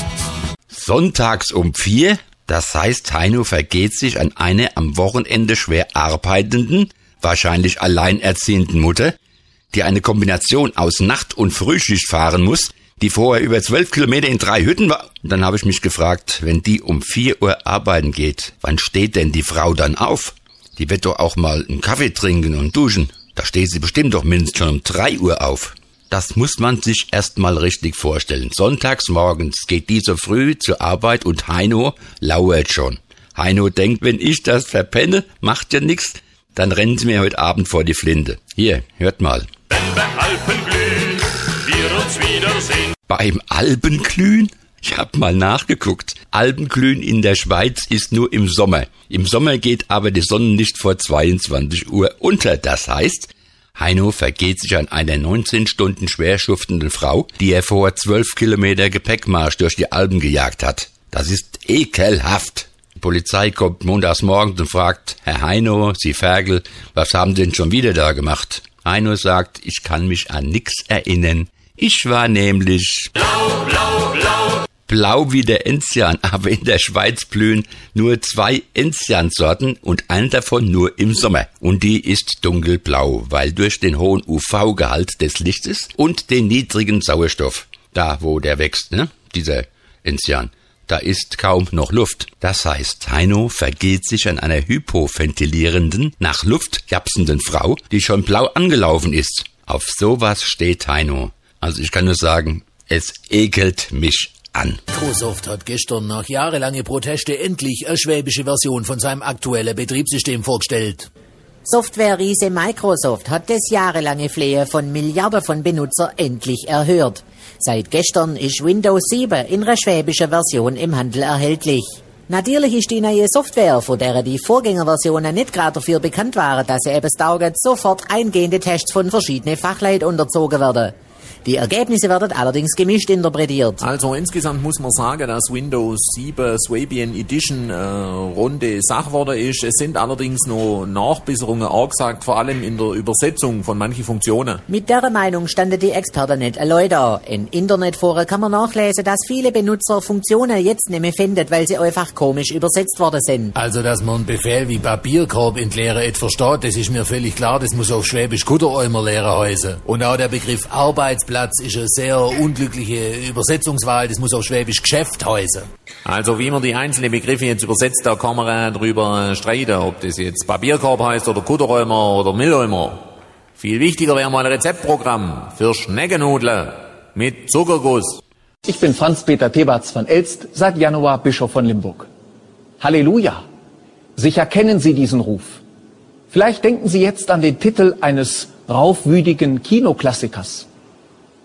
Sonntags um 4? Das heißt, Heino vergeht sich an einer am Wochenende schwer arbeitenden, wahrscheinlich alleinerziehenden Mutter, die eine Kombination aus Nacht- und Frühschicht fahren muss, die vorher über 12 Kilometer in 3 Hütten war. Dann habe ich mich gefragt, wenn die um 4 Uhr arbeiten geht, wann steht denn die Frau dann auf? Die wird doch auch mal einen Kaffee trinken und duschen. Da steht sie bestimmt doch mindestens schon um 3 Uhr auf. Das muss man sich erst mal richtig vorstellen. Sonntags morgens geht die so früh zur Arbeit und Heino lauert schon. Heino denkt, wenn ich das verpenne, macht ja nix, dann rennen sie mir heute Abend vor die Flinte. Hier, hört mal. Wenn beim Alpenglühen wir uns wiedersehen. Beim Alpenglühen? Ich hab mal nachgeguckt. Alpenglühen in der Schweiz ist nur im Sommer. Im Sommer geht aber die Sonne nicht vor 22 Uhr unter. Das heißt, Heino vergeht sich an einer 19 Stunden schwer schuftenden Frau, die er vor 12 Kilometer Gepäckmarsch durch die Alpen gejagt hat. Das ist ekelhaft. Die Polizei kommt montags morgens und fragt, Herr Heino, Sie Ferkel, was haben Sie denn schon wieder da gemacht? Heino sagt, ich kann mich an nix erinnern. Ich war nämlich blau, blau, blau. Blau wie der Enzian, aber in der Schweiz blühen nur 2 Enziansorten und eine davon nur im Sommer. Und die ist dunkelblau, weil durch den hohen UV-Gehalt des Lichtes und den niedrigen Sauerstoff, da wo der wächst, ne, dieser Enzian, da ist kaum noch Luft. Das heißt, Heino vergeht sich an einer hypoventilierenden, nach Luft japsenden Frau, die schon blau angelaufen ist. Auf sowas steht Heino. Also ich kann nur sagen, es ekelt mich an. Microsoft hat gestern nach jahrelangen Proteste endlich eine schwäbische Version von seinem aktuellen Betriebssystem vorgestellt. Software-Riese Microsoft hat das jahrelange Flehen von Milliarden von Benutzer endlich erhört. Seit gestern ist Windows 7 in einer schwäbischen Version im Handel erhältlich. Natürlich ist die neue Software, von der die Vorgängerversionen nicht gerade dafür bekannt waren, dass sie eben taugt, sofort eingehende Tests von verschiedenen Fachleuten unterzogen werden. Die Ergebnisse werden allerdings gemischt interpretiert. Also insgesamt muss man sagen, dass Windows 7 Swabian Edition runde Sachwort ist. Es sind allerdings noch Nachbesserungen angesagt, vor allem in der Übersetzung von manchen Funktionen. Mit der Meinung standen die Experten nicht allein da. In Internetforen kann man nachlesen, dass viele Benutzer Funktionen jetzt nicht mehr finden, weil sie einfach komisch übersetzt worden sind. Also, dass man einen Befehl wie Papierkorb entleeren nicht versteht, das ist mir völlig klar. Das muss auf Schwäbisch Kutteräumer leeren heißen. Und auch der Begriff Arbeitsplatz ist eine sehr unglückliche Übersetzungswahl. Das muss auf Schwäbisch Geschäft heißen. Also wie man die einzelnen Begriffe jetzt übersetzt, da kann man drüber streiten, ob das jetzt Papierkorb heißt oder Kutteräumer oder Müllräumer. Viel wichtiger wäre mal ein Rezeptprogramm für Schneckennudeln mit Zuckerguss. Ich bin Franz-Peter Tebatz von Elst, seit Januar Bischof von Limburg. Halleluja! Sicher kennen Sie diesen Ruf. Vielleicht denken Sie jetzt an den Titel eines raufwütigen Kinoklassikers.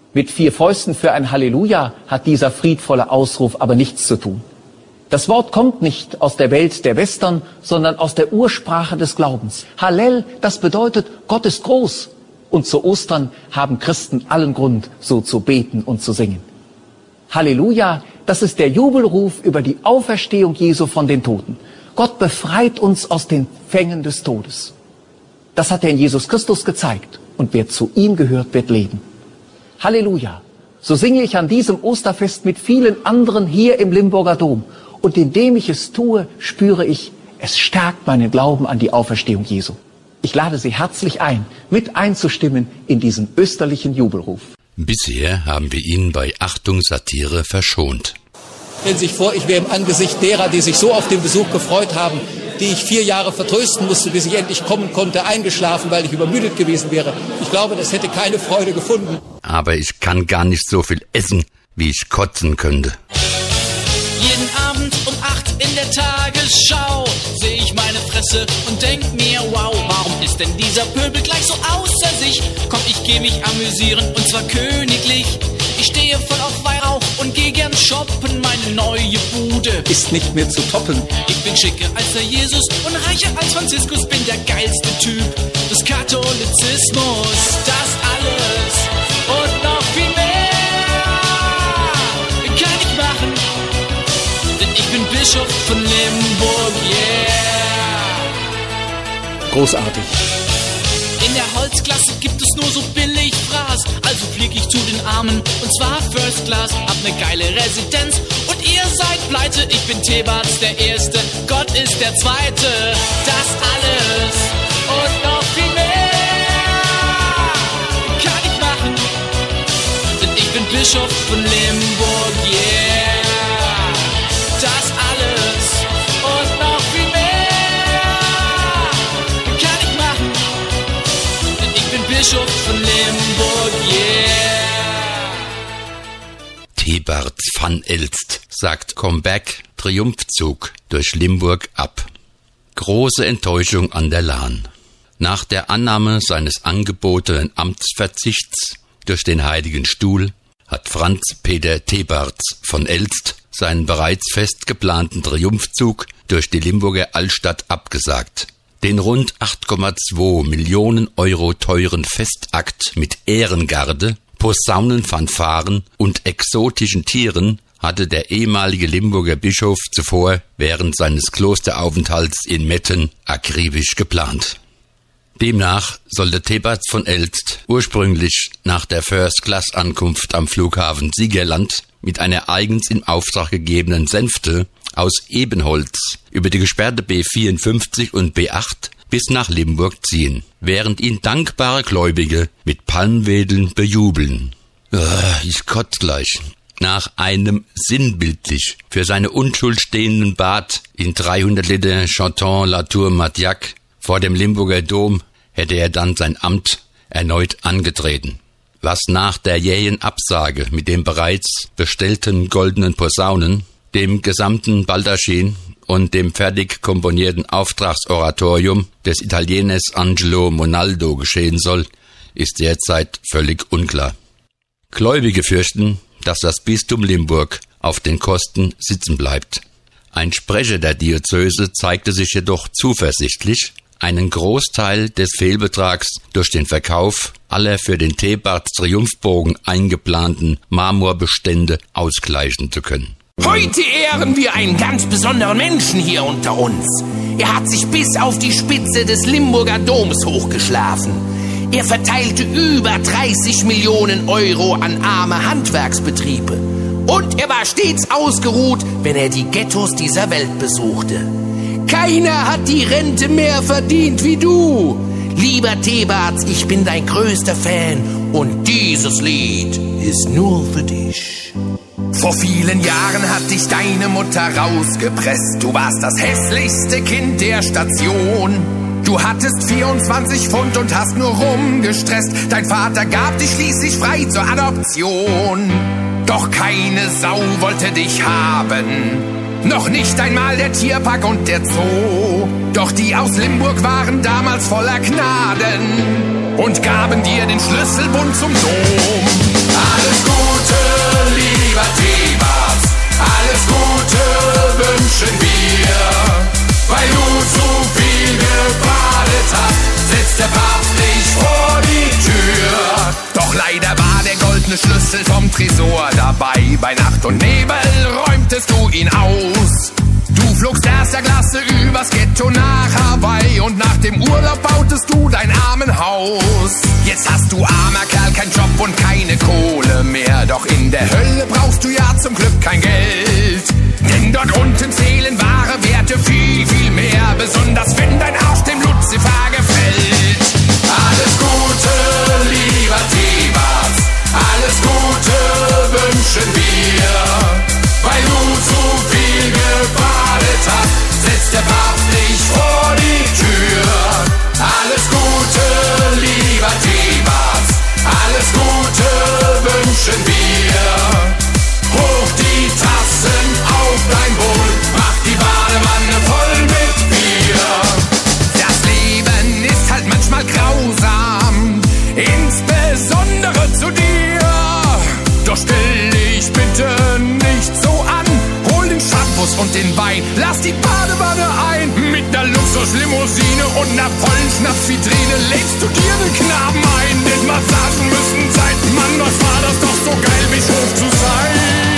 Mit 4 Fäusten für ein Halleluja hat dieser friedvolle Ausruf aber nichts zu tun. Das Wort kommt nicht aus der Welt der Western, sondern aus der Ursprache des Glaubens. Hallel, das bedeutet, Gott ist groß. Und zu Ostern haben Christen allen Grund, so zu beten und zu singen. Halleluja, das ist der Jubelruf über die Auferstehung Jesu von den Toten. Gott befreit uns aus den Fängen des Todes. Das hat er in Jesus Christus gezeigt. Und wer zu ihm gehört, wird leben. Halleluja. So singe ich an diesem Osterfest mit vielen anderen hier im Limburger Dom. Und indem ich es tue, spüre ich, es stärkt meinen Glauben an die Auferstehung Jesu. Ich lade Sie herzlich ein, mit einzustimmen in diesen österlichen Jubelruf. Bisher haben wir ihn bei Achtung Satire verschont. Stellen Sie sich vor, ich wäre im Angesicht derer, die sich so auf den Besuch gefreut haben, die ich 4 Jahre vertrösten musste, bis ich endlich kommen konnte, eingeschlafen, weil ich übermüdet gewesen wäre. Ich glaube, das hätte keine Freude gefunden. Aber ich kann gar nicht so viel essen, wie ich kotzen könnte. Jeden Abend um 8 in der Tagesschau sehe ich meine Fresse und denk mir, wow, warum ist denn dieser Pöbel gleich so außer sich? Komm, ich geh mich amüsieren und zwar königlich. Ich stehe voll auf Weihrauch und geh gern shoppen, meine neue Bude ist nicht mehr zu toppen. Ich bin schicker als der Jesus und reicher als Franziskus, bin der geilste Typ des Katholizismus. Das alles und noch viel mehr kann ich machen, denn ich bin Bischof von Limburg, yeah. Großartig. In der Holzklasse gibt es nur so billig Fraß, also flieg ich zu den Armen und zwar First Class, hab ne geile Residenz und ihr seid pleite, ich bin Thebarts der Erste, Gott ist der Zweite, das alles und noch viel mehr kann ich machen, denn ich bin Bischof von Limburg, yeah, das alles und noch viel mehr. Bischof von Limburg, yeah. Thebart van Elst sagt Comeback Triumphzug durch Limburg ab. Große Enttäuschung an der Lahn. Nach der Annahme seines angebotenen Amtsverzichts durch den Heiligen Stuhl hat Franz Peter Thebart von Elst seinen bereits fest geplanten Triumphzug durch die Limburger Altstadt abgesagt. Den rund 8,2 Millionen Euro teuren Festakt mit Ehrengarde, Posaunenfanfaren und exotischen Tieren hatte der ehemalige Limburger Bischof zuvor während seines Klosteraufenthalts in Metten akribisch geplant. Demnach sollte Thebart von Elst ursprünglich nach der First-Class-Ankunft am Flughafen Siegerland mit einer eigens in Auftrag gegebenen Sänfte aus Ebenholz über die gesperrte B54 und B8 bis nach Limburg ziehen, während ihn dankbare Gläubige mit Palmwedeln bejubeln. Ich kotz gleich. Nach einem sinnbildlich für seine Unschuld stehenden Bad in 300 Liter Chanton Latour Madiac vor dem Limburger Dom hätte er dann sein Amt erneut angetreten. Was nach der jähen Absage mit dem bereits bestellten goldenen Posaunen, dem gesamten Baldachin und dem fertig komponierten Auftragsoratorium des Italieners Angelo Monaldo geschehen soll, ist derzeit völlig unklar. Gläubige fürchten, dass das Bistum Limburg auf den Kosten sitzen bleibt. Ein Sprecher der Diözese zeigte sich jedoch zuversichtlich, einen Großteil des Fehlbetrags durch den Verkauf aller für den Thebarts Triumphbogen eingeplanten Marmorbestände ausgleichen zu können. Heute ehren wir einen ganz besonderen Menschen hier unter uns. Er hat sich bis auf die Spitze des Limburger Doms hochgeschlafen. Er verteilte über 30 Millionen Euro an arme Handwerksbetriebe. Und er war stets ausgeruht, wenn er die Ghettos dieser Welt besuchte. Keiner hat die Rente mehr verdient wie du. Lieber Thebart, ich bin dein größter Fan und dieses Lied ist nur für dich. Vor vielen Jahren hat dich deine Mutter rausgepresst. Du warst das hässlichste Kind der Station. Du hattest 24 Pfund und hast nur rumgestresst. Dein Vater gab dich schließlich frei zur Adoption. Doch keine Sau wollte dich haben. Noch nicht einmal der Tierpark und der Zoo. Doch die aus Limburg waren damals voller Gnaden und gaben dir den Schlüsselbund zum Dom. Schlüssel vom Tresor dabei. Bei Nacht und Nebel räumtest du ihn aus. Du flogst erster Klasse übers Ghetto nach Hawaii und nach dem Urlaub bautest du dein Armenhaus. Jetzt hast du, armer Kerl, kein Job und keine Kohle mehr. Doch in der Hölle brauchst du ja zum Glück kein Geld. Denn dort unten zählen wahre Werte viel, viel mehr. Besonders wenn dein Arsch dem Luzifer gefällt. Alles Gute, lieber Thebats, alles Gute wünschen wir. Weil du zu viel gebadet hast, setzt der Papst dich vor die Tür. Alles Gute, lieber Thebats, alles Gute wünschen wir. Hoch die Tassen auf dein Wohl, mach die Badewanne voll mit Bier. Das Leben ist halt manchmal grausam, insbesondere zu dir. Doch stell dich bitte nicht so an, hol den Shampoos und den Wein, lass die Badewanne ein. Mit ner Luxuslimousine und ner vollen Schnapsvitrine legst du dir den Knaben ein. Denn Massagen müssen sein, Mann, was war das doch so geil, Bischof zu sein.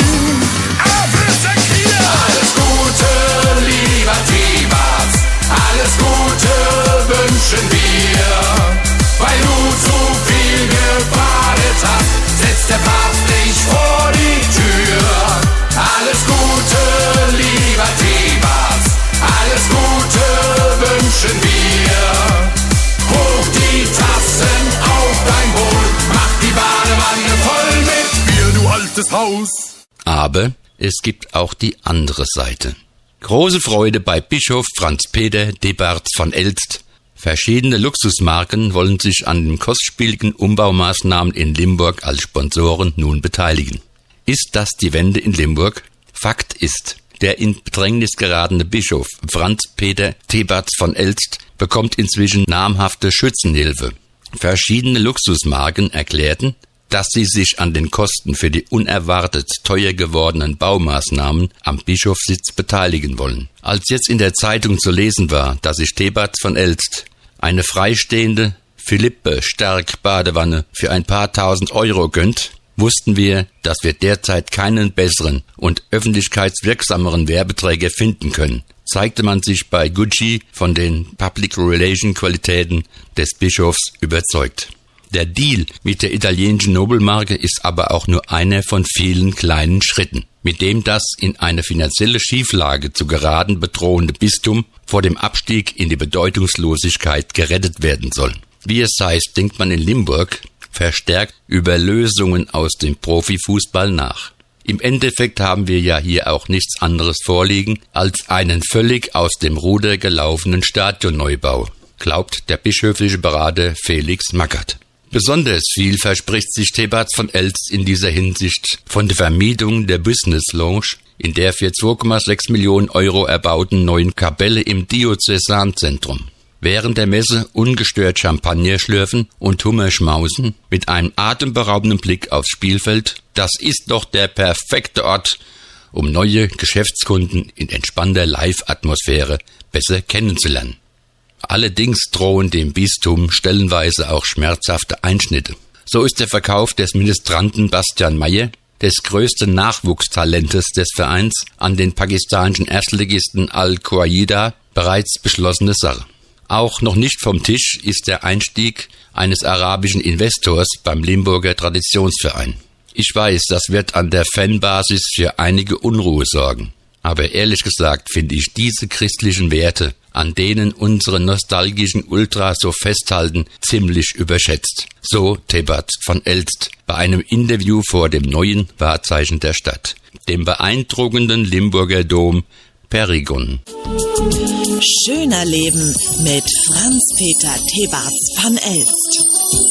Alles Gute, lieber Thebats, alles Gute wünschen wir. Weil du zu viel gebadet hast, setzt der Papst dich vor die Tür. Alles Gute, lieber Thebats, alles Gute wünschen wir. Hoch die Tassen auf dein Wohl, mach die Badewanne voll mit Bier, du altes Haus. Aber es gibt auch die andere Seite. Große Freude bei Bischof Franz Peter Thebarts von Elst. Verschiedene Luxusmarken wollen sich an den kostspieligen Umbaumaßnahmen in Limburg als Sponsoren nun beteiligen. Ist das die Wende in Limburg? Fakt ist, der in Bedrängnis geratene Bischof Franz Peter Thebarts von Elst bekommt inzwischen namhafte Schützenhilfe. Verschiedene Luxusmarken erklärten, dass sie sich an den Kosten für die unerwartet teuer gewordenen Baumaßnahmen am Bischofssitz beteiligen wollen. Als jetzt in der Zeitung zu lesen war, dass sich Thebarts von Elst eine freistehende Philippe Stark Badewanne für ein paar tausend Euro gönnt, wussten wir, dass wir derzeit keinen besseren und öffentlichkeitswirksameren Werbeträger finden können. Zeigte man sich bei Gucci von den Public Relation Qualitäten des Bischofs überzeugt. Der Deal mit der italienischen Nobelmarke ist aber auch nur einer von vielen kleinen Schritten, mit dem das in eine finanzielle Schieflage zu geraten bedrohende Bistum vor dem Abstieg in die Bedeutungslosigkeit gerettet werden soll. Wie es heißt, denkt man in Limburg verstärkt über Lösungen aus dem Profifußball nach. Im Endeffekt haben wir ja hier auch nichts anderes vorliegen als einen völlig aus dem Ruder gelaufenen Stadionneubau, glaubt der bischöfliche Berater Felix Mackert. Besonders viel verspricht sich Thebarts von Elst in dieser Hinsicht von der Vermietung der Business Lounge in der für 2,6 Millionen Euro erbauten neuen Kapelle im Diözesanzentrum. Während der Messe ungestört Champagner schlürfen und Hummer schmausen mit einem atemberaubenden Blick aufs Spielfeld. Das ist doch der perfekte Ort, um neue Geschäftskunden in entspannter Live-Atmosphäre besser kennenzulernen. Allerdings drohen dem Bistum stellenweise auch schmerzhafte Einschnitte. So ist der Verkauf des Ministranten Bastian Meyer, des größten Nachwuchstalentes des Vereins, an den pakistanischen Erstligisten Al-Qaida bereits beschlossene Sache. Auch noch nicht vom Tisch ist der Einstieg eines arabischen Investors beim Limburger Traditionsverein. Ich weiß, das wird an der Fanbasis für einige Unruhe sorgen. Aber ehrlich gesagt finde ich diese christlichen Werte, an denen unsere nostalgischen Ultras so festhalten, ziemlich überschätzt. So Thebarts von Elst bei einem Interview vor dem neuen Wahrzeichen der Stadt, dem beeindruckenden Limburger Dom Perigon. Schöner Leben mit Franz-Peter Thebarts von Elst.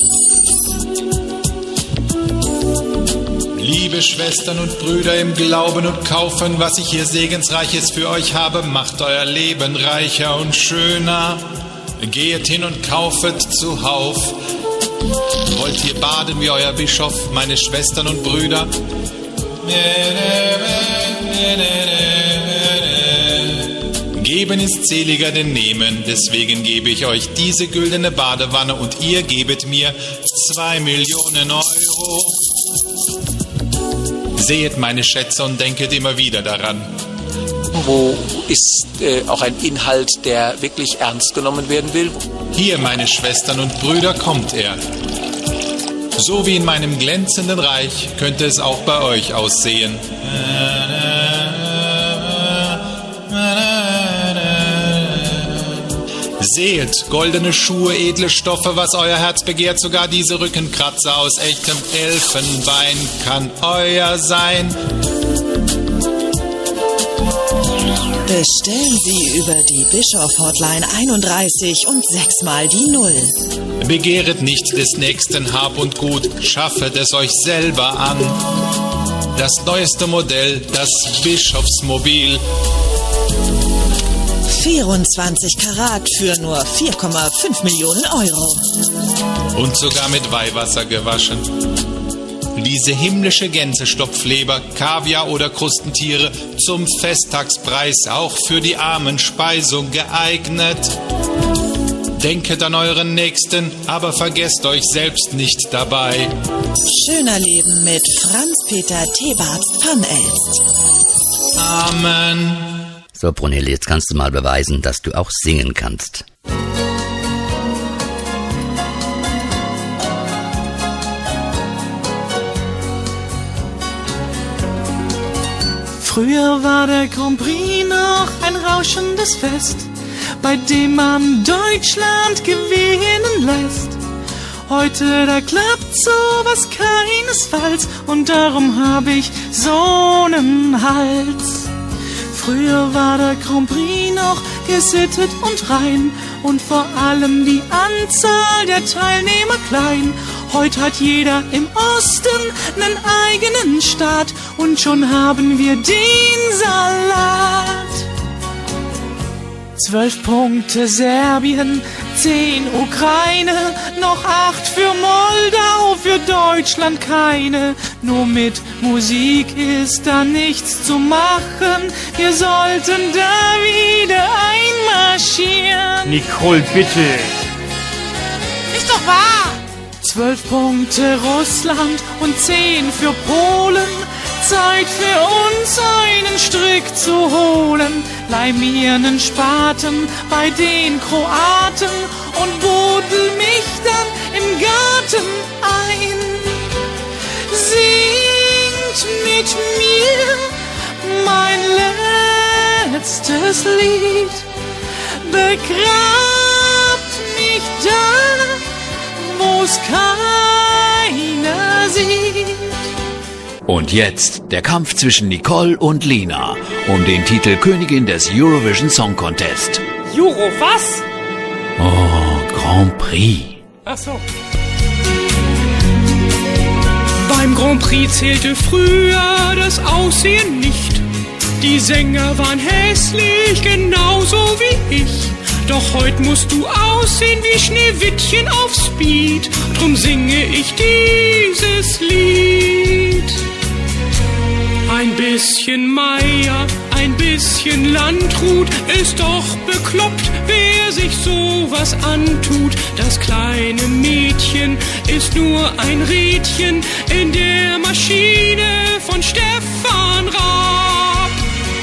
Liebe Schwestern und Brüder im Glauben und Kaufen, was ich hier Segensreiches für euch habe, macht euer Leben reicher und schöner. Geht hin und kaufet zuhauf. Wollt ihr baden wie euer Bischof, meine Schwestern und Brüder? Geben ist seliger denn nehmen, deswegen gebe ich euch diese güldene Badewanne und ihr gebet mir 2 Millionen Euro. Sehet meine Schätze und denket immer wieder daran. Wo ist auch ein Inhalt, der wirklich ernst genommen werden will? Hier, meine Schwestern und Brüder, kommt er. So wie in meinem glänzenden Reich könnte es auch bei euch aussehen. Seht, goldene Schuhe, edle Stoffe, was euer Herz begehrt, sogar diese Rückenkratzer aus echtem Elfenbein kann euer sein. Bestellen Sie über die Bischof-Hotline 31 und 6 mal die 0. Begehret nicht des nächsten Hab und Gut, schaffet es euch selber an. Das neueste Modell, das Bischofsmobil. 24 Karat für nur 4,5 Millionen Euro. Und sogar mit Weihwasser gewaschen. Diese himmlische Gänsestopfleber, Kaviar oder Krustentiere zum Festtagspreis auch für die Armenspeisung geeignet. Denket an euren Nächsten, aber vergesst euch selbst nicht dabei. Schöner Leben mit Franz-Peter Thebarts van Elst. Amen. So, Brunhilde, jetzt kannst du mal beweisen, dass du auch singen kannst. Früher war der Grand Prix noch ein rauschendes Fest, bei dem man Deutschland gewinnen lässt. Heute, da klappt sowas keinesfalls und darum hab ich so nen Hals. Früher war der Grand Prix noch gesittet und rein und vor allem die Anzahl der Teilnehmer klein. Heute hat jeder im Osten nen eigenen Staat und schon haben wir den Salat. 12 Punkte Serbien, 10 Ukraine, noch 8 für Moldau, für Deutschland keine. Nur mit Musik ist da nichts zu machen, wir sollten da wieder einmarschieren. Nicole, bitte. Ist doch wahr! 12 Punkte Russland und 10 für Polen. Zeit für uns einen Strick zu holen. Leih mir nen Spaten bei den Kroaten und budel mich dann im Garten ein. Singt mit mir mein letztes Lied. Begrabt mich da, wo's keiner sieht. Und jetzt der Kampf zwischen Nicole und Lina um den Titel Königin des Eurovision Song Contest. Euro was? Oh, Grand Prix. Ach so. Beim Grand Prix zählte früher das Aussehen nicht. Die Sänger waren hässlich, genauso wie ich. Doch heute musst du aussehen wie Schneewittchen auf Speed. Drum singe ich dieses Lied. Ein bisschen Meier, ein bisschen Landrut, ist doch bekloppt, wer sich sowas antut. Das kleine Mädchen ist nur ein Rädchen in der Maschine von Stefan Raab.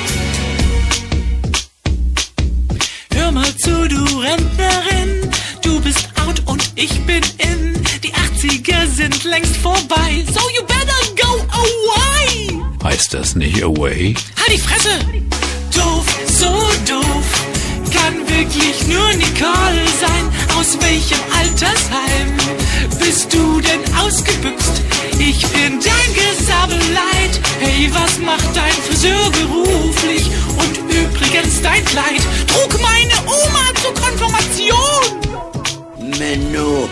Hör mal zu, du Rentnerin, du bist out und ich bin in. Die 80er sind längst vorbei, so you better go away. Heißt das nicht away? Halt die Fresse! Doof, so doof, kann wirklich nur Nicole sein. Aus welchem Altersheim bist du denn ausgebüxt? Ich bin dein Gesabeleid. Hey, was macht dein Friseur beruflich? Und übrigens dein Kleid trug meine Oma zur Konfirmation. Menno.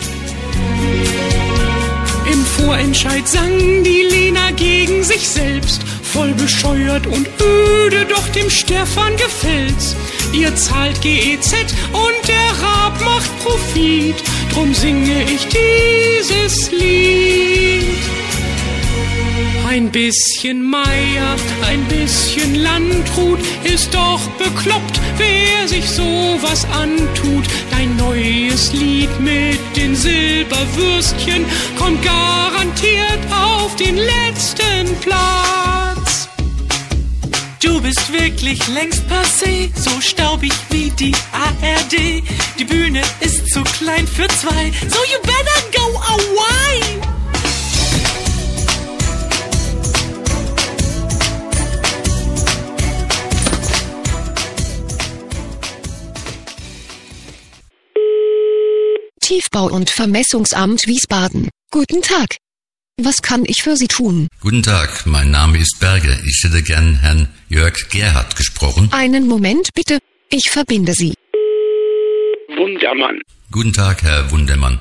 Im Vorentscheid sang die Lena gegen sich selbst. Voll bescheuert und öde, doch dem Stefan gefällt's. Ihr zahlt GEZ und der Raab macht Profit. Drum singe ich dieses Lied. Ein bisschen Meier, ein bisschen Landrut, ist doch bekloppt, wer sich sowas antut. Dein neues Lied mit den Silberwürstchen kommt garantiert auf den letzten Platz. Du bist wirklich längst passé, so staubig wie die ARD. Die Bühne ist zu klein für zwei, so you better go away. Tiefbau- und Vermessungsamt Wiesbaden. Guten Tag. Was kann ich für Sie tun? Guten Tag, mein Name ist Berge. Ich hätte gern Herrn Jörg Gerhardt gesprochen. Einen Moment bitte, ich verbinde Sie. Wundermann. Guten Tag, Herr Wundermann.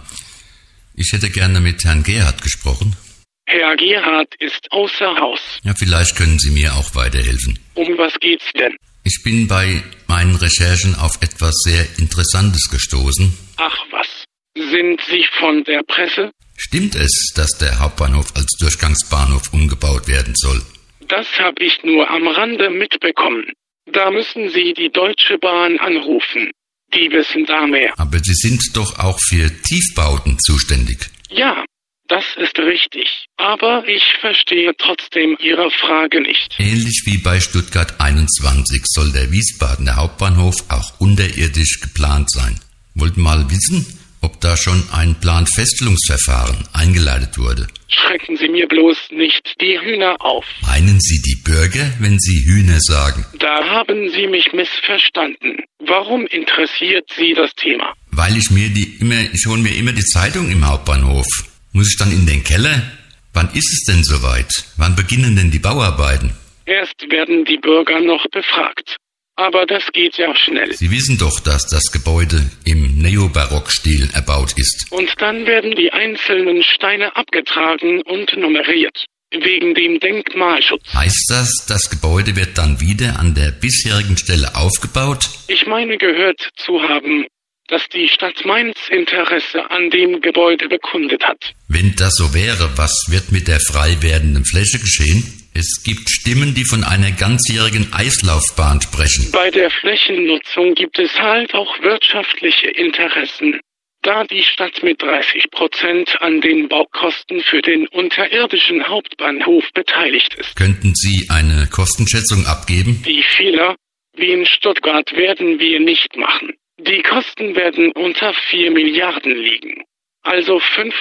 Ich hätte gerne mit Herrn Gerhardt gesprochen. Herr Gerhardt ist außer Haus. Ja, vielleicht können Sie mir auch weiterhelfen. Um was geht's denn? Ich bin bei meinen Recherchen auf etwas sehr Interessantes gestoßen. Ach was. Sind Sie von der Presse? Stimmt es, dass der Hauptbahnhof als Durchgangsbahnhof umgebaut werden soll? Das habe ich nur am Rande mitbekommen. Da müssen Sie die Deutsche Bahn anrufen. Die wissen da mehr. Aber Sie sind doch auch für Tiefbauten zuständig. Ja, das ist richtig. Aber ich verstehe trotzdem Ihre Frage nicht. Ähnlich wie bei Stuttgart 21 soll der Wiesbadener Hauptbahnhof auch unterirdisch geplant sein. Wollten mal wissen, ob da schon ein Planfeststellungsverfahren eingeleitet wurde. Schrecken Sie mir bloß nicht die Hühner auf. Meinen Sie die Bürger, wenn Sie Hühner sagen? Da haben Sie mich missverstanden. Warum interessiert Sie das Thema? Weil ich hole mir immer die Zeitung im Hauptbahnhof. Muss ich dann in den Keller? Wann ist es denn soweit? Wann beginnen denn die Bauarbeiten? Erst werden die Bürger noch befragt. Aber das geht ja schnell. Sie wissen doch, dass das Gebäude im Neobarock-Stil erbaut ist. Und dann werden die einzelnen Steine abgetragen und nummeriert. Wegen dem Denkmalschutz. Heißt das, das Gebäude wird dann wieder an der bisherigen Stelle aufgebaut? Ich meine gehört zu haben, dass die Stadt Mainz Interesse an dem Gebäude bekundet hat. Wenn das so wäre, was wird mit der frei werdenden Fläche geschehen? Es gibt Stimmen, die von einer ganzjährigen Eislaufbahn sprechen. Bei der Flächennutzung gibt es halt auch wirtschaftliche Interessen, da die Stadt mit 30% an den Baukosten für den unterirdischen Hauptbahnhof beteiligt ist. Könnten Sie eine Kostenschätzung abgeben? Die Fehler wie in Stuttgart werden wir nicht machen. Die Kosten werden unter 4 Milliarden liegen. Also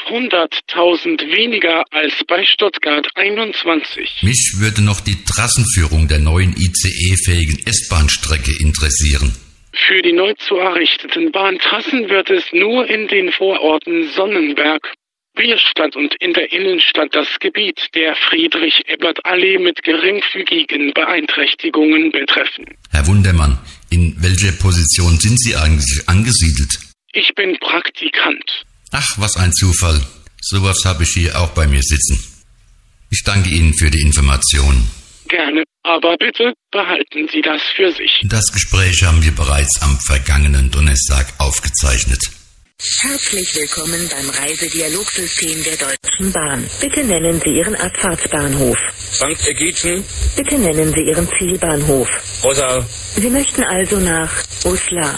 500.000 weniger als bei Stuttgart 21. Mich würde noch die Trassenführung der neuen ICE-fähigen S-Bahn-Strecke interessieren. Für die neu zu errichteten Bahntrassen wird es nur in den Vororten Sonnenberg, Bierstadt und in der Innenstadt das Gebiet der Friedrich-Ebert-Allee mit geringfügigen Beeinträchtigungen betreffen. Herr Wundermann, in welcher Position sind Sie eigentlich angesiedelt? Ich bin Praktikant. Ach, was ein Zufall. Sowas habe ich hier auch bei mir sitzen. Ich danke Ihnen für die Information. Gerne, aber bitte behalten Sie das für sich. Das Gespräch haben wir bereits am vergangenen Donnerstag aufgezeichnet. Herzlich willkommen beim Reisedialogsystem der Deutschen Bahn. Bitte nennen Sie Ihren Abfahrtsbahnhof. St. Egidien. Bitte nennen Sie Ihren Zielbahnhof. Rossau. Sie möchten also nach Uslar.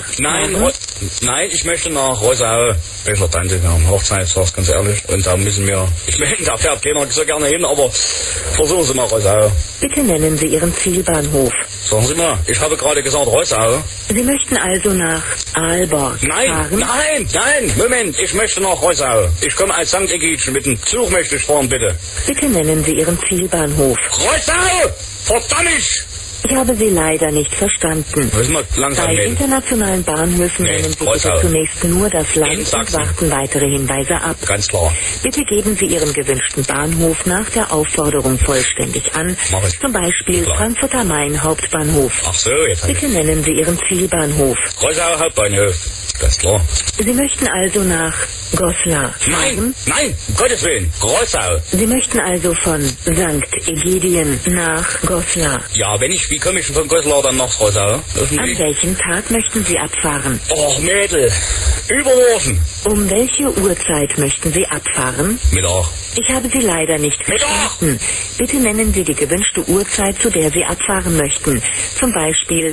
Nein, ich möchte nach Rossau. Ich vertante, wir haben Hochzeitsfest, ganz ehrlich. Und da müssen wir, da fährt keiner so gerne hin, aber versuchen Sie mal Rossau. Bitte nennen Sie Ihren Zielbahnhof. Sagen Sie mal, ich habe gerade gesagt Rossau. Sie möchten also nach Aalborg fahren? Nein, Moment, ich möchte nach Rossau. Ich komme als St. Egidien, mit dem Zug möchte ich fahren, bitte. Bitte nennen Sie Ihren Zielbahnhof. Rossau! Verdammt! Ich habe Sie leider nicht verstanden. Bei internationalen Bahnhöfen nennen Sie bitte zunächst nur das Land und warten weitere Hinweise ab. Ganz klar. Bitte geben Sie Ihren gewünschten Bahnhof nach der Aufforderung vollständig an. Zum Beispiel Frankfurt am Main Hauptbahnhof. Ach so, jetzt. Bitte nennen Sie Ihren Zielbahnhof. Rossau Hauptbahnhof. Ganz klar. Sie möchten also nach Goslar fahren? Nein, um Gottes Willen. Rossau. Sie möchten also von St. Egidien nach Goslar. Ja, wie komme ich von Goslar dann nach Rossau? An welchem Tag möchten Sie abfahren? Och, Mädel. Übermorgen. Um welche Uhrzeit möchten Sie abfahren? Mittag. Ich habe Sie leider nicht verstanden. Bitte nennen Sie die gewünschte Uhrzeit, zu der Sie abfahren möchten. Zum Beispiel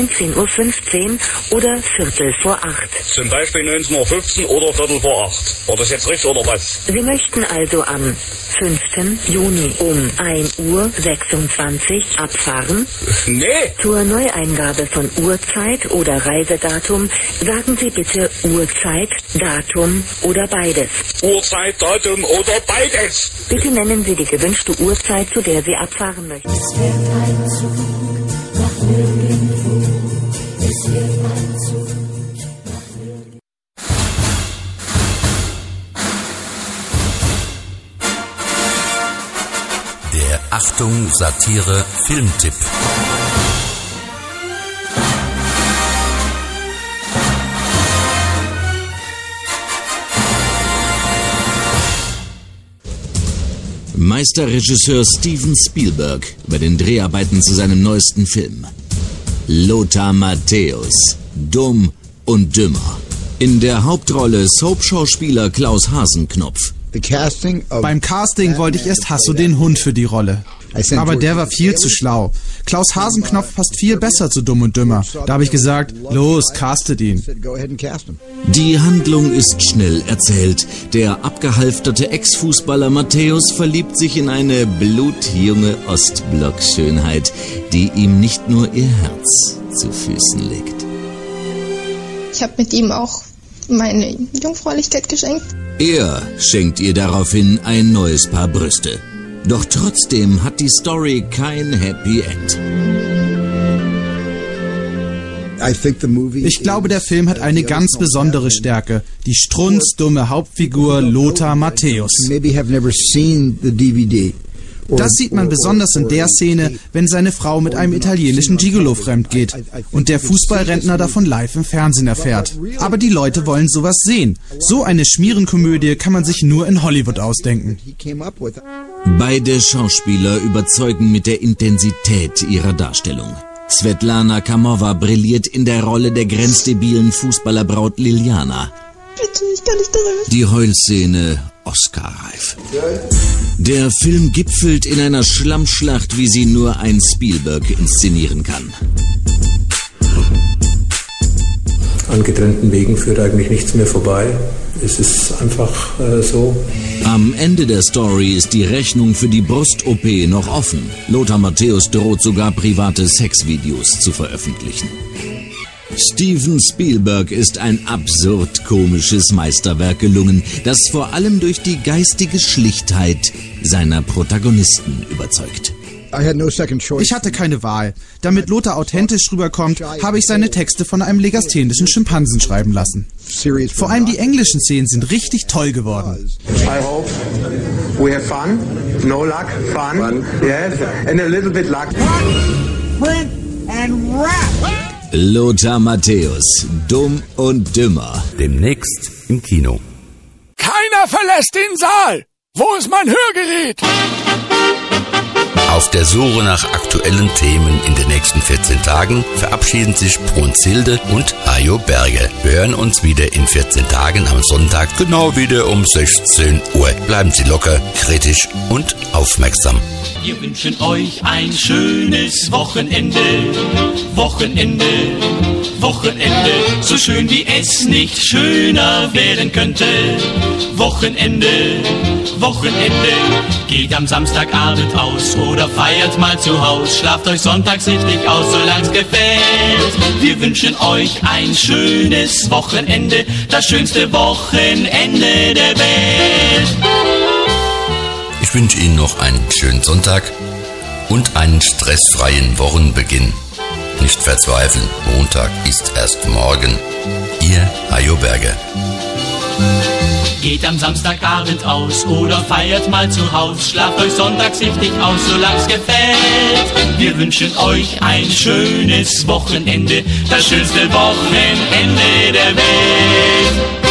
19:15 Uhr oder 7:45. Zum Beispiel 19:15 Uhr oder 7:45. War das jetzt richtig oder was? Sie möchten also am 5. 14. Juni um 1:26 Uhr abfahren? Nee. Zur Neueingabe von Uhrzeit oder Reisedatum sagen Sie bitte Uhrzeit, Datum oder beides. Uhrzeit, Datum oder beides. Bitte nennen Sie die gewünschte Uhrzeit, zu der Sie abfahren möchten. Es fährt ein Zug nach nirgendwo. Es fährt ein Zug. Der Achtung Satire Filmtipp. Meisterregisseur Steven Spielberg bei den Dreharbeiten zu seinem neuesten Film. Lothar Matthäus, Dumm und Dümmer. In der Hauptrolle Soap-Schauspieler Klaus Hasenknopf. Beim Casting wollte ich erst Hasso den Hund für die Rolle. Aber der war viel zu schlau. Klaus Hasenknopf passt viel besser zu Dumm und Dümmer. Da habe ich gesagt, los, castet ihn. Die Handlung ist schnell erzählt. Der abgehalfterte Ex-Fußballer Matthäus verliebt sich in eine blutjunge Ostblock-Schönheit, die ihm nicht nur ihr Herz zu Füßen legt. Ich habe mit ihm auch meine Jungfräulichkeit geschenkt. Er schenkt ihr daraufhin ein neues Paar Brüste. Doch trotzdem hat die Story kein Happy End. Ich glaube, der Film hat eine ganz besondere Stärke. Die strunzdumme Hauptfigur Lothar Matthäus. Das sieht man besonders in der Szene, wenn seine Frau mit einem italienischen Gigolo fremd geht und der Fußballrentner davon live im Fernsehen erfährt. Aber die Leute wollen sowas sehen. So eine Schmierenkomödie kann man sich nur in Hollywood ausdenken. Beide Schauspieler überzeugen mit der Intensität ihrer Darstellung. Svetlana Kamova brilliert in der Rolle der grenzdebilen Fußballerbraut Liliana. Bitte, ich kann nicht darüber. Die Heulszene Oscar-reif. Der Film gipfelt in einer Schlammschlacht, wie sie nur ein Spielberg inszenieren kann. An getrennten Wegen führt eigentlich nichts mehr vorbei. Es ist einfach so. Am Ende der Story ist die Rechnung für die Brust-OP noch offen. Lothar Matthäus droht sogar private Sexvideos zu veröffentlichen. Steven Spielberg ist ein absurd komisches Meisterwerk gelungen, das vor allem durch die geistige Schlichtheit seiner Protagonisten überzeugt. Ich hatte keine Wahl. Damit Lothar authentisch rüberkommt, habe ich seine Texte von einem legasthenischen Schimpansen schreiben lassen. Vor allem die englischen Szenen sind richtig toll geworden. I hope we have fun, no luck, fun, yes, and a little bit luck. Print and rap. Lothar Matthäus, Dumm und Dümmer. Demnächst im Kino. Keiner verlässt den Saal. Wo ist mein Hörgerät? Auf der Suche nach aktuellen Themen in den nächsten 14 Tagen verabschieden sich Brunshilde und Hajo Berge. Wir hören uns wieder in 14 Tagen am Sonntag, genau wieder um 16 Uhr. Bleiben Sie locker, kritisch und aufmerksam. Wir wünschen euch ein schönes Wochenende, Wochenende, Wochenende. So schön wie es nicht schöner werden könnte. Wochenende, Wochenende. Geht am Samstagabend aus oder feiert mal zu Haus. Schlaft euch sonntags richtig aus, solang's gefällt. Wir wünschen euch ein schönes Wochenende, das schönste Wochenende der Welt. Ich wünsche Ihnen noch einen schönen Sonntag und einen stressfreien Wochenbeginn. Nicht verzweifeln, Montag ist erst morgen. Ihr Hajo Berge. Geht am Samstagabend aus oder feiert mal zu Haus. Schlaft euch sonntags richtig aus, solang's gefällt. Wir wünschen euch ein schönes Wochenende, das schönste Wochenende der Welt.